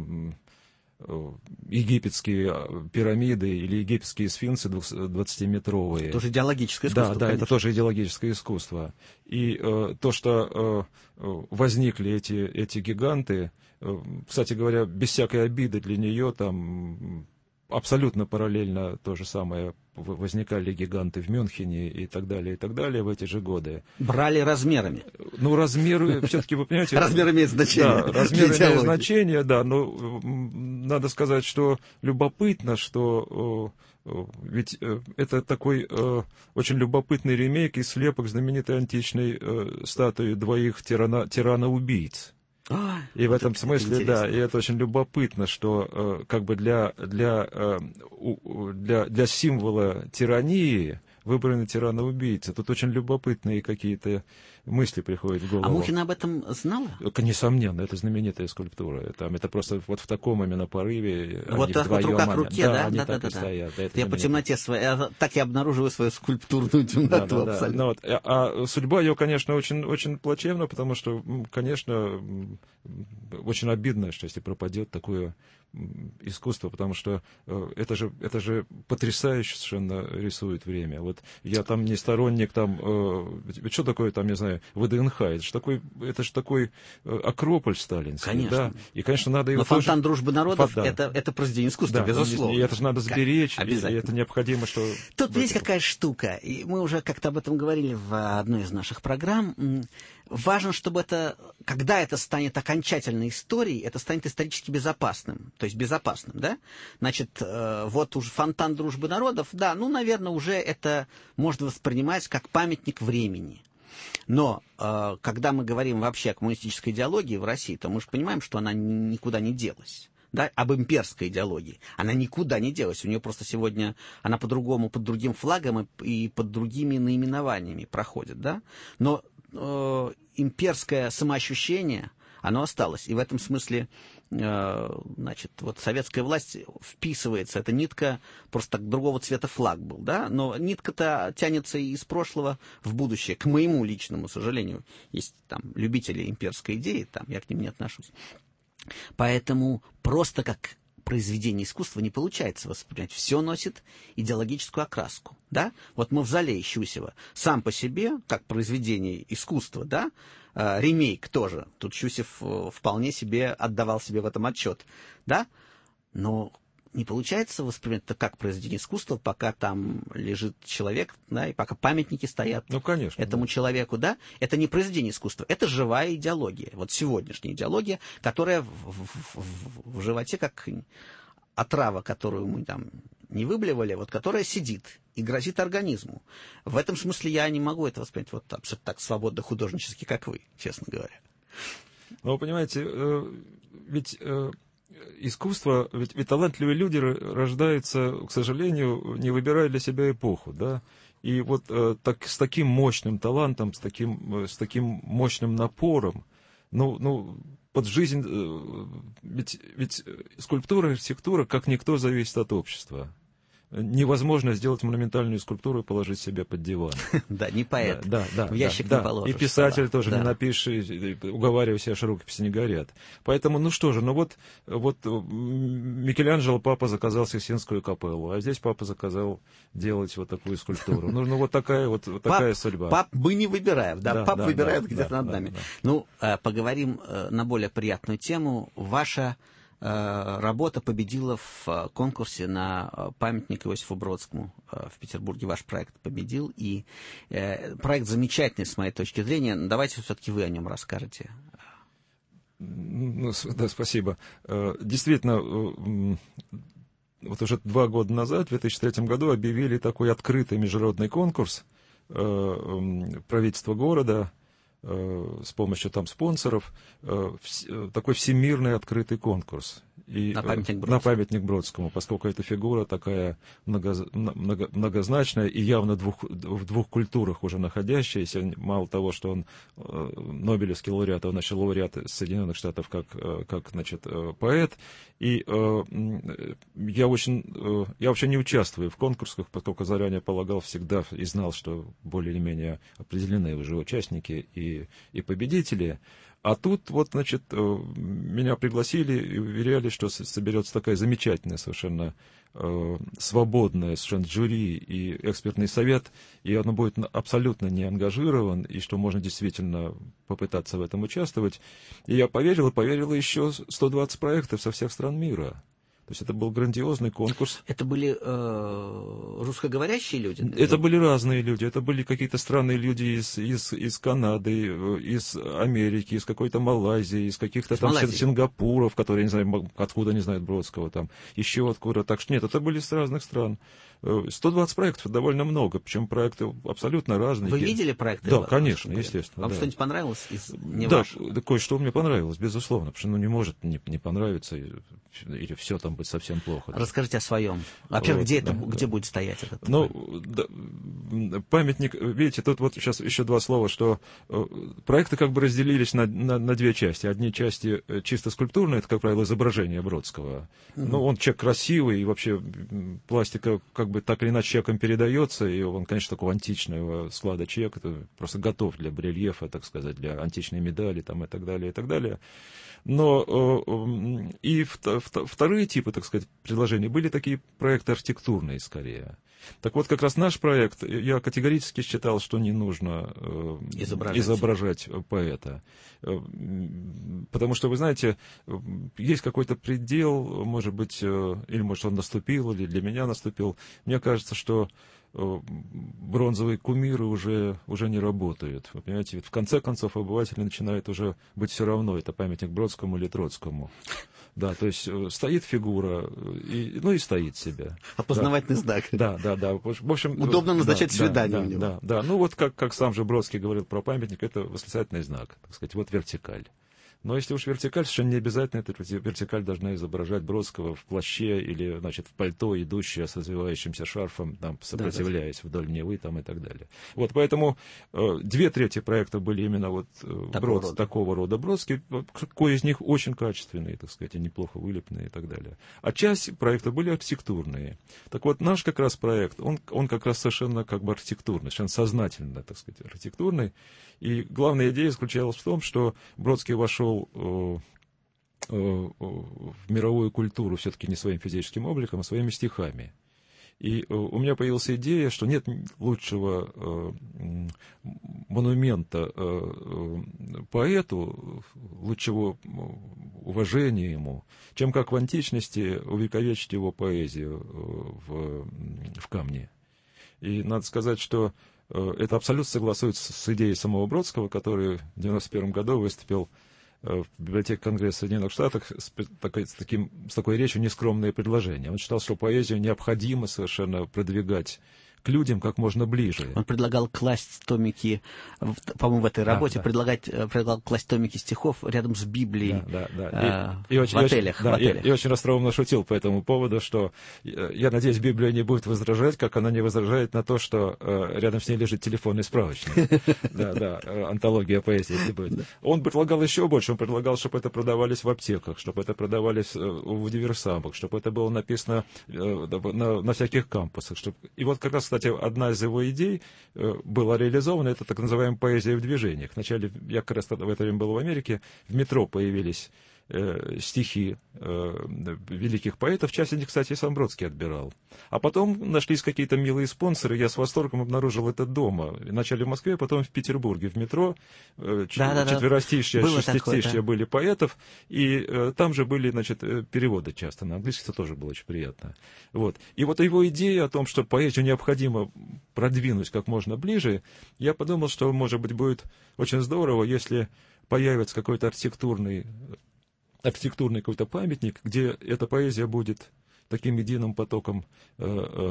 Speaker 3: э, египетские пирамиды или египетские сфинксы двадцатиметровые.
Speaker 1: Тоже идеологическое искусство.
Speaker 3: Да, да, это тоже идеологическое искусство. И э, то, что э, возникли эти, эти гиганты, э, кстати говоря, без всякой обиды для нее, там абсолютно параллельно то же самое возникали гиганты в Мюнхене и так далее, и так далее в эти же годы.
Speaker 1: Брали размерами.
Speaker 3: Ну, размеры, все-таки, вы понимаете...
Speaker 1: Размер имеет значение.
Speaker 3: Да, размер имеет значение, да, но надо сказать, что любопытно, что ведь это такой очень любопытный ремейк и слепок знаменитой античной статуи двоих тирана, тирана-убийц.
Speaker 1: А,
Speaker 3: и в этом смысле, да, и это очень любопытно, что э, как бы для, для, э, у, для, для символа тирании выбраны тирана-убийцы. Тут очень любопытные какие-то мысли приходят в голову.
Speaker 1: А Мухина об этом знала?
Speaker 3: Несомненно, это знаменитая скульптура. Там, это просто вот в таком именно порыве.
Speaker 1: Вот так вот рука к руке, да?
Speaker 3: Да, они
Speaker 1: да,
Speaker 3: так
Speaker 1: да,
Speaker 3: и
Speaker 1: да,
Speaker 3: стоят. Да,
Speaker 1: я знаменитая. По темноте своей, я, так я обнаруживаю свою скульптурную темноту. Да, да, да.
Speaker 3: Ну, вот, а, а судьба ее, конечно, очень, очень плачевна, потому что, конечно, очень обидно, что если пропадет такое искусство, потому что э, это же, это же потрясающе совершенно рисует время. Вот я там не сторонник, там, э, что такое там, не знаю, ВДНХ, это же такой, это же такой э, Акрополь сталинский.
Speaker 1: Конечно.
Speaker 3: Да? И, конечно, надо его
Speaker 1: Но
Speaker 3: тоже...
Speaker 1: фонтан дружбы народов,
Speaker 3: да.
Speaker 1: это, это произведение искусства,
Speaker 3: да,
Speaker 1: безусловно.
Speaker 3: И это же надо сберечь, и, и это необходимо, что...
Speaker 1: Тут есть какая штука, и мы уже как-то об этом говорили в одной из наших программ. Важно, чтобы это, когда это станет окончательной историей, это станет исторически безопасным, то есть безопасным, да? Значит, э, вот уже фонтан дружбы народов, да, ну, наверное, уже это можно воспринимать как памятник времени. Но э, когда мы говорим вообще о коммунистической идеологии в России, то мы же понимаем, что она никуда не делась. Да, об имперской идеологии. Она никуда не делась. У нее просто сегодня, она по-другому, под другим флагом и, и под другими наименованиями проходит, да? Но э, имперское самоощущение, оно осталось. И в этом смысле значит, вот советская власть вписывается, эта нитка, просто так другого цвета флаг был, да, но нитка-то тянется из прошлого в будущее, к моему личному сожалению. Есть там любители имперской идеи, там я к ним не отношусь. Поэтому просто как произведение искусства не получается воспринять. Все носит идеологическую окраску, да. Вот «Мавзолей» Щусева сам по себе, как произведение искусства, да, э, ремейк тоже. Тут Щусев э, вполне себе отдавал себе в этом отчет, да. Но не получается воспринять это как произведение искусства, пока там лежит человек, да, и пока памятники стоят
Speaker 3: ну, конечно,
Speaker 1: этому
Speaker 3: да.
Speaker 1: человеку, да. Это не произведение искусства, это живая идеология. Вот сегодняшняя идеология, которая в, в, в, в животе, как отрава, которую мы там не выблевали, вот которая сидит и грозит организму. В этом смысле я не могу это воспринять вот абсолютно так свободно художнически, как вы, честно говоря.
Speaker 3: Ну, вы понимаете, ведь... Искусство, ведь, ведь талантливые люди рождаются, к сожалению, не выбирая для себя эпоху, да, и вот э, так, с таким мощным талантом, с таким, с таким мощным напором, ну, ну, под жизнь, э, ведь, ведь скульптура, архитектура, как никто, зависит от общества. Невозможно сделать монументальную скульптуру и положить себе под диван.
Speaker 1: Да, не поэт.
Speaker 3: Да, да,
Speaker 1: в ящик
Speaker 3: да,
Speaker 1: не положишь.
Speaker 3: И писатель тоже не напишешь, уговаривая себя, что рукописи не горят. Поэтому, ну что же, ну вот, вот Микеланджело папа заказал Сикстинскую капеллу, а здесь папа заказал делать вот такую скульптуру. Ну, ну вот такая вот, вот такая
Speaker 1: пап,
Speaker 3: судьба.
Speaker 1: Пап мы не выбираем, да,
Speaker 3: да
Speaker 1: пап
Speaker 3: да,
Speaker 1: выбирает
Speaker 3: да,
Speaker 1: где-то
Speaker 3: да,
Speaker 1: над
Speaker 3: да,
Speaker 1: нами.
Speaker 3: Да.
Speaker 1: Ну, поговорим на более приятную тему. Ваша работа победила в конкурсе на памятник Иосифу Бродскому в Петербурге. Ваш проект победил. И проект замечательный, с моей точки зрения. Давайте все-таки вы о нем расскажете.
Speaker 3: Ну, да, спасибо. Действительно, вот уже два года назад, в две тысячи третьем году, объявили такой открытый международный конкурс правительства города с помощью там спонсоров, такой всемирный открытый конкурс. И
Speaker 1: на памятник Бродскому.
Speaker 3: На памятник Бродскому, поскольку эта фигура такая много, много, многозначная и явно двух, в двух культурах уже находящаяся. Мало того, что он э, Нобелевский лауреат, он еще лауреат Соединенных Штатов как, э, как значит, э, поэт. И э, я, очень, э, я вообще не участвую в конкурсах, поскольку заранее полагал всегда и знал, что более или менее определены уже участники и, и победители. А тут вот, значит, меня пригласили и уверяли, что соберется такая замечательная, совершенно э, свободная, совершенно жюри и экспертный совет, и оно будет абсолютно не ангажирован, и что можно действительно попытаться в этом участвовать. И я поверил, и поверил еще сто двадцать проектов со всех стран мира. То есть это был грандиозный конкурс.
Speaker 1: Это были э, русскоговорящие люди?
Speaker 3: Это были разные люди. Это были какие-то странные люди из, из, из Канады, из Америки, из какой-то Малайзии, из каких-то из там Малайзии. Сингапуров, которые, не знаю, откуда не знают Бродского, там, еще откуда. Так что нет, это были из разных стран. сто двадцать проектов, довольно много, причем проекты абсолютно разные.
Speaker 1: Вы видели проекты?
Speaker 3: Да, конечно, естественно.
Speaker 1: Вам
Speaker 3: да.
Speaker 1: что-нибудь понравилось из не
Speaker 3: да,
Speaker 1: вашего?
Speaker 3: Да, кое-что мне понравилось, безусловно, потому что ну, не может не, не понравиться, или все там быть совсем плохо.
Speaker 1: Расскажите о своем. Во-первых,
Speaker 3: вот,
Speaker 1: где,
Speaker 3: да,
Speaker 1: это,
Speaker 3: да.
Speaker 1: где будет стоять этот
Speaker 3: ну, да, памятник, видите, тут вот сейчас еще два слова, что проекты как бы разделились на, на, на две части. Одни части чисто скульптурные, это, как правило, изображение Бродского. Mm-hmm. Ну, он человек красивый, и вообще пластика как бы так или иначе человеком передается, и он, конечно, такого античного склада человек, это просто готов для барельефа, так сказать, для античной медали там, и так далее, и так далее. Но э, и вторые типы, так сказать, предложений были такие проекты архитектурные, скорее. Так вот, как раз наш проект, я категорически считал, что не нужно э, изображать. изображать поэта. Потому что, вы знаете, есть какой-то предел, может быть, э, или, может, он наступил, или для меня наступил. Мне кажется, что бронзовые кумиры уже, уже не работают. Вы понимаете, в конце концов обыватель начинает уже быть все равно, это памятник Бродскому или Троцкому. Да, то есть стоит фигура, и, ну и стоит себе.
Speaker 1: Опознавательный
Speaker 3: да.
Speaker 1: знак.
Speaker 3: Да, да, да. В общем,
Speaker 1: удобно назначать
Speaker 3: да,
Speaker 1: свидание
Speaker 3: да,
Speaker 1: у него.
Speaker 3: Да, да, ну вот как, как сам же Бродский говорил про памятник, это восклицательный знак, так сказать, вот вертикаль. Но если уж вертикаль, совершенно не обязательно эта вертикаль должна изображать Бродского в плаще или, значит, в пальто, идущее с развивающимся шарфом, там, сопротивляясь да, да. вдоль Невы там, и так далее. Вот, поэтому э, две трети проекта были именно вот э, такого, Брод, рода. такого рода Бродский, кое из них очень качественные, так сказать, и неплохо вылепленные и так далее. А часть проекта были архитектурные. Так вот, наш как раз проект, он, он как раз совершенно как бы архитектурный, совершенно сознательно, так сказать, архитектурный. И главная идея заключалась в том, что Бродский вошел э, э, в мировую культуру все-таки не своим физическим обликом, а своими стихами. И э, у меня появилась идея, что нет лучшего э, монумента э, э, поэту, лучшего уважения ему, чем как в античности увековечить его поэзию э, в, в камне. И надо сказать, что это абсолютно согласуется с идеей самого Бродского, который в девяносто первом году выступил в библиотеке Конгресса Соединенных Штатов с, такой, с, таким, с такой речью «Нескромное предложение». Он считал, что поэзию необходимо совершенно продвигать к людям как можно ближе.
Speaker 1: Он предлагал класть томики, по-моему, в этой работе, да, да. Предлагать, предлагал класть томики стихов рядом с Библией
Speaker 3: да, да, да.
Speaker 1: Э,
Speaker 3: и, и
Speaker 1: в,
Speaker 3: очень,
Speaker 1: отелях,
Speaker 3: да,
Speaker 1: в отелях.
Speaker 3: И, и очень остроумно шутил по этому поводу, что, я надеюсь, Библия не будет возражать, как она не возражает на то, что э, рядом с ней лежит телефонный справочник. Да, да, антология поэзии, если будет. Он предлагал еще больше, он предлагал, чтобы это продавались в аптеках, чтобы это продавались в диверсамах, чтобы это было написано на всяких кампусах. И вот как раз, кстати, одна из его идей э, была реализована, это так называемая поэзия в движениях. Вначале, я как раз в это время был в Америке, в метро появились э, стихи э, великих поэтов, часть из них, кстати, и сам Бродский отбирал. А потом нашлись какие-то милые спонсоры, я с восторгом обнаружил это дома. Вначале в Москве, а потом в Петербурге, в метро. Э, да, четверостишья, да, шестистишья да. были поэтов, и э, там же были, значит, переводы часто, на английский это тоже было очень приятно. Вот. И вот его идея о том, что поэзию необходимо продвинуть как можно ближе, я подумал, что, может быть, будет очень здорово, если появится какой-то архитектурный, архитектурный какой-то памятник, где эта поэзия будет таким единым потоком э,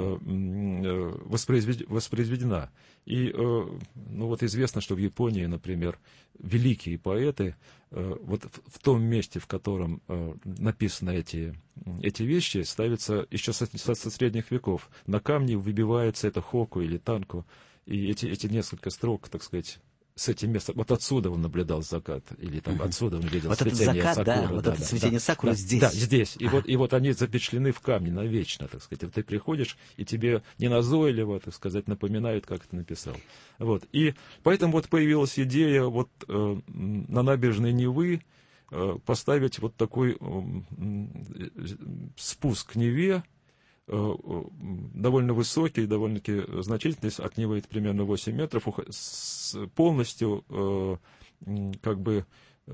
Speaker 3: э, воспроизвед, воспроизведена. И э, ну вот известно, что в Японии, например, великие поэты э, вот в, в том месте, в котором э, написаны эти, эти вещи, ставятся еще со, со, со средних веков. На камне выбивается это хоку или танку, и эти, эти несколько строк, так сказать, с этим местом, вот отсюда он наблюдал закат, или там uh-huh. отсюда он видел
Speaker 1: вот
Speaker 3: цветение
Speaker 1: закат,
Speaker 3: сакуры.
Speaker 1: Да, вот
Speaker 3: да,
Speaker 1: это
Speaker 3: да,
Speaker 1: цветение
Speaker 3: да,
Speaker 1: сакуры
Speaker 3: да,
Speaker 1: здесь.
Speaker 3: Да, здесь. И,
Speaker 1: uh-huh.
Speaker 3: вот, и вот они запечатлены в камне навечно, так сказать. Ты приходишь, и тебе не назойливо, так сказать, напоминают, как ты написал. Вот. И поэтому вот появилась идея вот э, на набережной Невы э, поставить вот такой э, спуск к Неве, довольно высокий, довольно-таки значительный, от Невы это примерно восемь метров, полностью как бы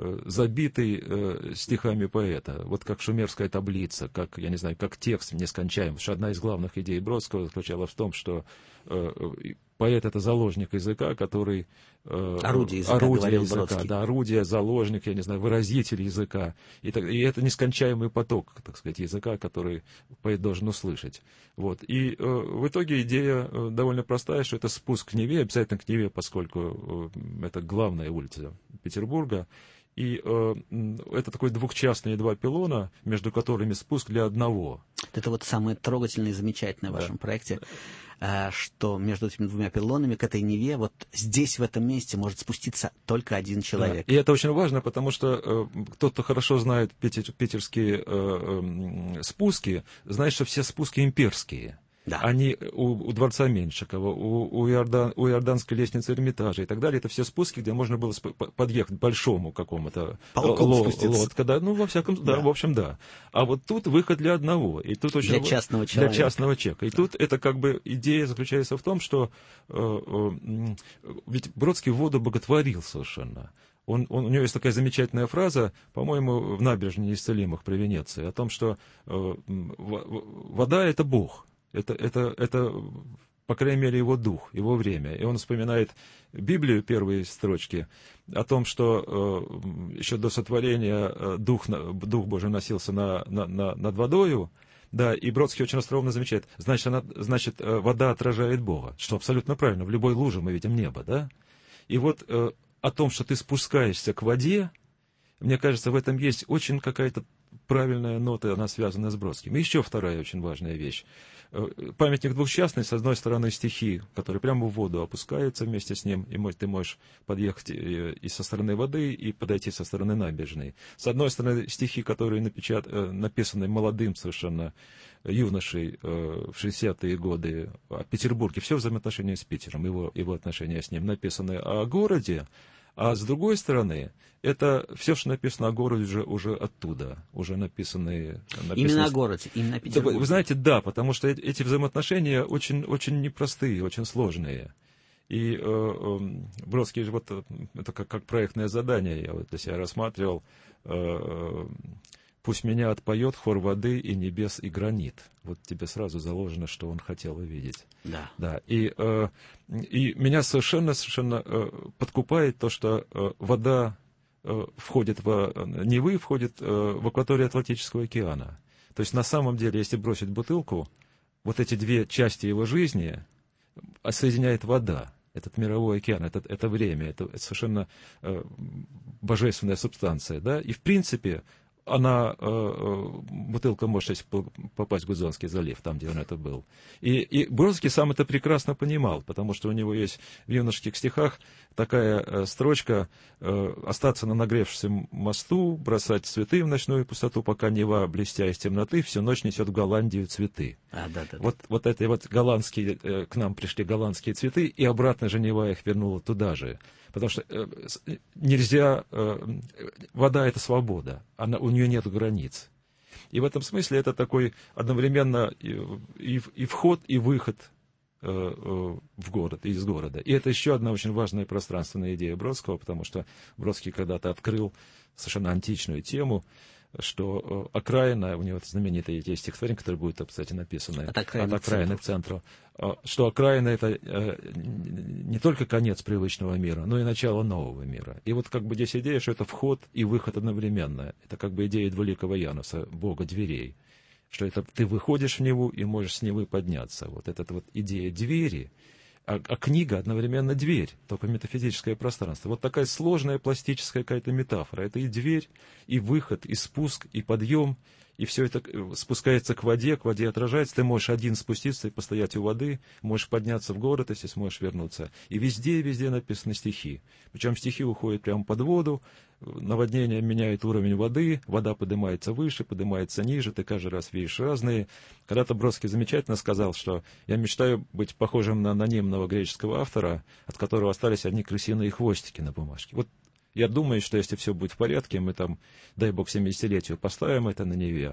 Speaker 3: забитый стихами поэта, вот как шумерская таблица, как, я не знаю, как текст нескончаемый. Потому что одна из главных идей Бродского заключалась в том, что поэт — это заложник языка, который...
Speaker 1: Орудие языка,
Speaker 3: орудие
Speaker 1: говорил
Speaker 3: языка,
Speaker 1: Бродский.
Speaker 3: Да, орудие, заложник, я не знаю, выразитель языка. И, так, и это нескончаемый поток, так сказать, языка, который поэт должен услышать. Вот. И э, в итоге идея э, довольно простая, что это спуск к Неве, обязательно к Неве, поскольку э, это главная улица Петербурга. И э, это такой двухчастные два пилона, между которыми спуск для одного.
Speaker 1: Это вот самое трогательное и замечательное в вашем да. проекте, что между этими двумя пилонами к этой Неве, вот здесь, в этом месте, может спуститься только один человек.
Speaker 3: Да. И это очень важно, потому что э, тот, кто хорошо знает питер, питерские э, э, спуски, знает, что все спуски имперские. Да. Они у, у дворца Меньшикова, у, у, Иордан, у Иорданской лестницы Эрмитажа и так далее. Это все спуски, где можно было подъехать к большому какому-то лодке. Да, ну, во всяком да. да, в общем, да. А вот тут выход для одного. И тут очень,
Speaker 1: для частного человека.
Speaker 3: Для частного человека. И да. тут это как бы идея заключается в том, что э, э, ведь Бродский воду боготворил совершенно. Он, он, у него есть такая замечательная фраза, по-моему, в «Набережной неисцелимых» при Венеции, о том, что э, вода — это Бог. Это, это, это, по крайней мере, его дух, его время. И он вспоминает Библию, первые строчки, о том, что э, еще до сотворения дух, дух Божий носился на, на, на, над водою. Да, и Бродский очень остроумно замечает, значит, она, значит, вода отражает Бога, что абсолютно правильно. В любой луже мы видим небо, да? И вот э, о том, что ты спускаешься к воде, Мне кажется, в этом есть очень какая-то правильная нота, она связана с Бродским. И еще вторая очень важная вещь. Памятник двухчастный, с одной стороны стихи, которые прямо в воду опускаются вместе с ним, и ты можешь подъехать и со стороны воды, и подойти со стороны набережной. С одной стороны стихи, которые напечат... написаны молодым совершенно юношей в шестидесятые годы о Петербурге, все взаимоотношения с Питером, его, его отношения с ним написаны о городе. А с другой стороны, это все, что написано о городе, уже, уже оттуда, уже написанные... написано...
Speaker 1: Именно о городе, именно о Петербурге.
Speaker 3: Вы, вы знаете, да, потому что эти взаимоотношения очень, очень непростые, очень сложные. И э, э, Бродский же, вот, это как, как проектное задание, я вот для себя рассматривал, э, «Пусть меня отпоет хор воды и небес и гранит». Вот тебе сразу заложено, что он хотел увидеть.
Speaker 1: Да.
Speaker 3: Да. И, э, и меня совершенно, совершенно э, подкупает то, что э, вода э, входит в Невы, входит э, в акваторию Атлантического океана. То есть на самом деле, если бросить бутылку, вот эти две части его жизни соединяет вода. Этот мировой океан, это, это время, это, это совершенно э, божественная субстанция. Да? И в принципе... Она, э, бутылка может попасть в Гудзонский залив, там, где он это был. И, и Бродский сам это прекрасно понимал, потому что у него есть в юношеских стихах такая э, строчка э, «Остаться на нагревшемся мосту, бросать цветы в ночную пустоту, пока Нева, блестя из темноты, всю ночь несет в Голландию цветы».
Speaker 1: А, да, да, да.
Speaker 3: Вот, вот это вот голландские, э, к нам пришли голландские цветы, и обратно же Нева их вернула туда же. Потому что э, нельзя... Э, вода — это свобода, она, у нее нет границ. И в этом смысле это такой одновременно и, и, и вход, и выход э, э, в город, из города. И это еще одна очень важная пространственная идея Бродского, потому что Бродский когда-то открыл совершенно античную тему, что окраина, у него знаменитое есть стихотворение, которое будет, кстати, написано
Speaker 1: от окраины,
Speaker 3: от окраины к центру, что окраина — это не только конец привычного мира, но и начало нового мира. И вот как бы здесь идея, что это вход и выход одновременно. Это как бы идея двуликого Януса, бога дверей. Что это ты выходишь в Неву и можешь с Невы подняться. Вот эта вот идея двери, а, а книга одновременно дверь, только метафизическое пространство. Вот такая сложная пластическая какая-то метафора. Это и дверь, и выход, и спуск, и подъем, и все это спускается к воде, к воде отражается. Ты можешь один спуститься и постоять у воды, можешь подняться в город, если сможешь вернуться. И везде, везде написаны стихи. Причем стихи уходят прямо под воду, наводнение меняет уровень воды, вода поднимается выше, поднимается ниже, ты каждый раз видишь разные. Когда-то Бродский замечательно сказал, что я мечтаю быть похожим на анонимного греческого автора, от которого остались одни крысиные хвостики на бумажке. Вот я думаю, что если все будет в порядке, мы там, дай бог, семидесятилетию поставим это на Неве.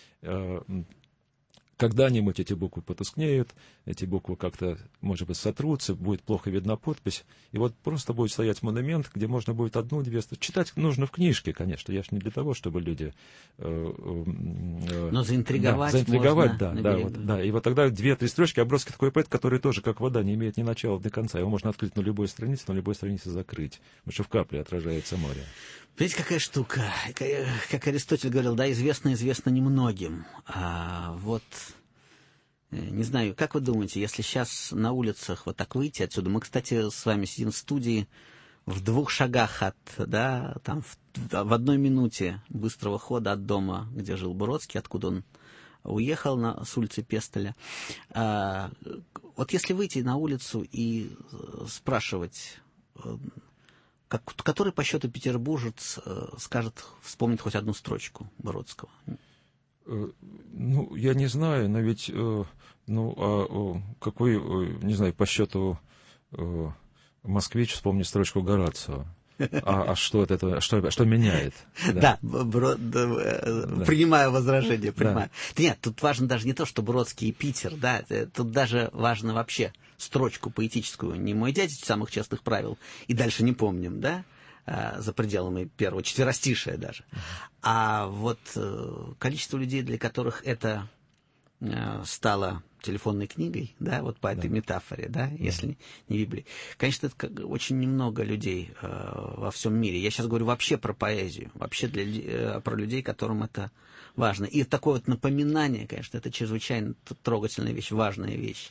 Speaker 3: Когда-нибудь эти буквы потускнеют, эти буквы как-то, может быть, сотрутся, будет плохо видна подпись, и вот просто будет стоять монумент, где можно будет одну-две... Читать нужно в книжке, конечно, я же не для того, чтобы люди... Э, э,
Speaker 1: Но заинтриговать,
Speaker 3: да, заинтриговать,
Speaker 1: можно,
Speaker 3: да, да, вот, да, и вот тогда две-три строчки, а Бродский такой поэт, который тоже, как вода, не имеет ни начала, ни конца, его можно открыть на любой странице, на любой странице закрыть, потому что в капле отражается море.
Speaker 1: Видите, какая штука, как Аристотель говорил, да, известно, известно немногим. А вот, не знаю, как вы думаете, если сейчас на улицах вот так выйти отсюда, мы, кстати, с вами сидим в студии в двух шагах от, да, там, в, в одной минуте быстрого хода от дома, где жил Бродский, откуда он уехал на, с улицы Пестеля. А, вот если выйти на улицу и спрашивать... Как, который по счету петербуржец э, скажет, вспомнит хоть одну строчку Бродского?
Speaker 3: Э, ну, я не знаю, но ведь, э, ну, а, э, какой, э, не знаю, по счету э, москвич вспомнит строчку Горацио. А, а что это, что, что меняет?
Speaker 1: Да, да, бро, да, да. Принимаю возражение, принимаю. Да. Нет, тут важно даже не то, что Бродский и Питер, да, тут даже важно вообще строчку поэтическую. Не мой дядя самых честных правил, и дальше не помним, да, за пределами первого четверостишия даже. А вот количество людей, для которых это стало телефонной книгой, да, вот по этой да. метафоре, да, да, если не Библии. Конечно, это очень немного людей э, во всем мире. Я сейчас говорю вообще про поэзию, вообще для, э, про людей, которым это важно. И такое вот напоминание, конечно, это чрезвычайно трогательная вещь, важная вещь.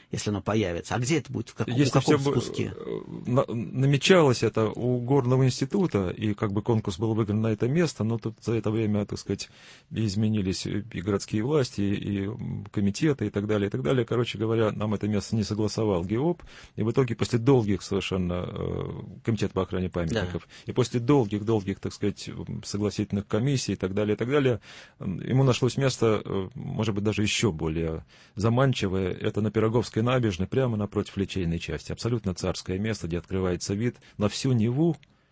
Speaker 1: если оно появится. А где это будет? В, как,
Speaker 3: если
Speaker 1: в каком
Speaker 3: все
Speaker 1: спуске?
Speaker 3: На, намечалось это у горного института, и как бы конкурс был выигран на это место, но тут за это время, так сказать, изменились и городские власти, и комитеты, и так далее, и так далее. Короче говоря, нам это место не согласовал ГИОП, и в итоге после долгих совершенно комитет по охране памятников, да. и после долгих-долгих, так сказать, согласительных комиссий и так далее, и так далее, ему нашлось место, может быть, даже еще более заманчивое. Это на Пироговской набережной, прямо напротив литейной части. Абсолютно царское место, где открывается вид на всю Неву,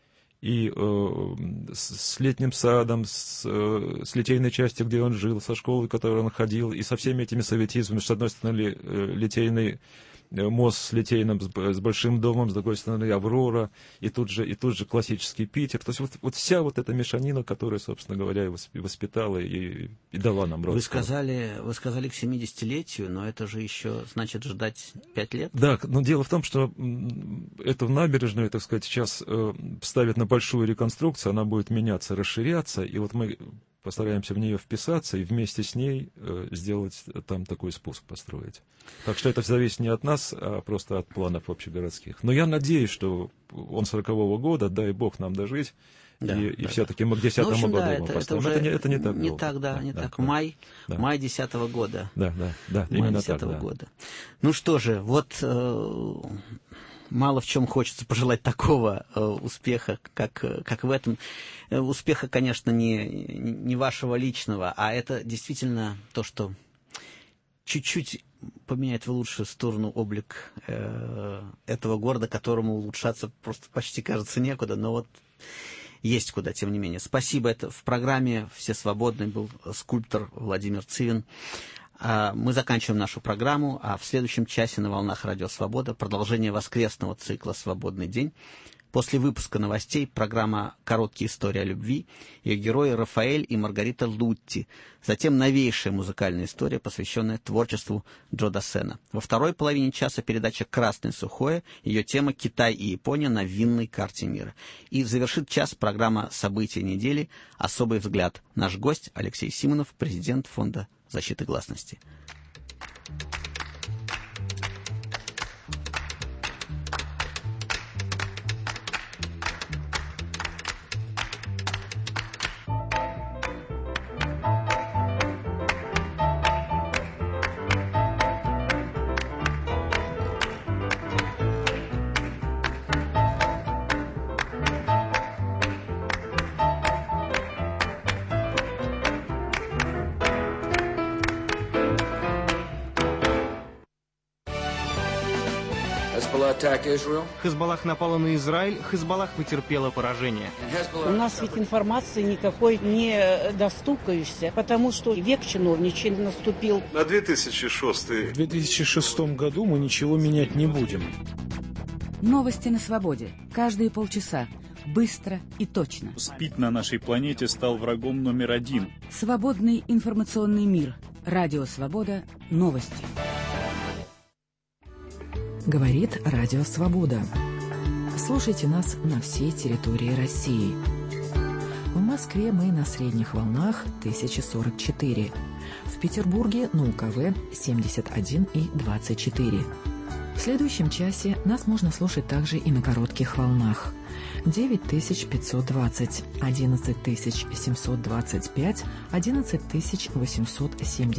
Speaker 3: и э, с летним садом, с, э, с литейной частью, где он жил, со школой, в которой он ходил, и со всеми этими советизмами. С одной стороны, литейный мост с литейным, с большим домом, с другой стороны, Аврора, и тут же, и тут же классический Питер. То есть вот, вот вся вот эта мешанина, которая, собственно говоря, и воспитала, и, и дала нам рост.
Speaker 1: Вы сказали, вы сказали к семидесятилетию, но это же еще, значит, ждать пять лет?
Speaker 3: Да, но дело в том, что эту набережную, так сказать, сейчас ставят на большую реконструкцию, она будет меняться, расширяться, и вот мы постараемся в нее вписаться и вместе с ней э, сделать там такой спуск построить. Так что это зависит не от нас, а просто от планов общегородских. Но я надеюсь, что он сорокового года, дай бог нам дожить, да, и, да, и все-таки мы к десятому ну, году
Speaker 1: да,
Speaker 3: его
Speaker 1: это,
Speaker 3: поставим.
Speaker 1: Это,
Speaker 3: это, не, это не так
Speaker 1: Не
Speaker 3: долго.
Speaker 1: так, да,
Speaker 3: да
Speaker 1: не
Speaker 3: да,
Speaker 1: так.
Speaker 3: Да,
Speaker 1: май,
Speaker 3: да.
Speaker 1: май десятого года.
Speaker 3: Да, да, да,
Speaker 1: май
Speaker 3: именно
Speaker 1: десятого
Speaker 3: так, да.
Speaker 1: года. Ну что же, вот... Э, мало в чем хочется пожелать такого э, успеха, как, как в этом. Э, успеха, конечно, не, не вашего личного, а это действительно то, что чуть-чуть поменяет в лучшую сторону облик э, этого города, которому улучшаться просто почти кажется некуда, но вот есть куда, тем не менее. Спасибо. Это в программе «Все свободны» был скульптор Владимир Цивин. Мы заканчиваем нашу программу, а в следующем часе на волнах Радио Свобода продолжение воскресного цикла «Свободный день». После выпуска новостей программа «Короткие истории о любви», ее герои Рафаэль и Маргарита Лутти. Затем новейшая музыкальная история, посвященная творчеству Джо Дассена. Во второй половине часа передача «Красное сухое», ее тема «Китай и Япония на винной карте мира». И завершит час программа «События недели. Особый взгляд». Наш гость Алексей Симонов, президент Фонда защиты гласности.
Speaker 8: Хезболлах напала на Израиль, Хезболлах потерпела поражение.
Speaker 13: У нас ведь информации никакой не достукаешься, потому что век чиновничий наступил.
Speaker 14: На две тысячи шестый.
Speaker 15: В две тысячи шестом году мы ничего менять не будем.
Speaker 16: Новости на свободе. Каждые полчаса. Быстро и точно.
Speaker 17: СПИД на нашей планете стал врагом номер один.
Speaker 16: Свободный информационный мир. Радио Свобода. Новости.
Speaker 18: Говорит Радио Свобода. Слушайте нас на всей территории России. В Москве мы на средних волнах тысяча сорок четыре. В Петербурге на УКВ семьдесят один и двадцать четыре. В следующем часе нас можно слушать также и на коротких волнах. девять тысяч пятьсот двадцать, одиннадцать тысяч семьсот двадцать пять, одиннадцать тысяч восемьсот семьдесят.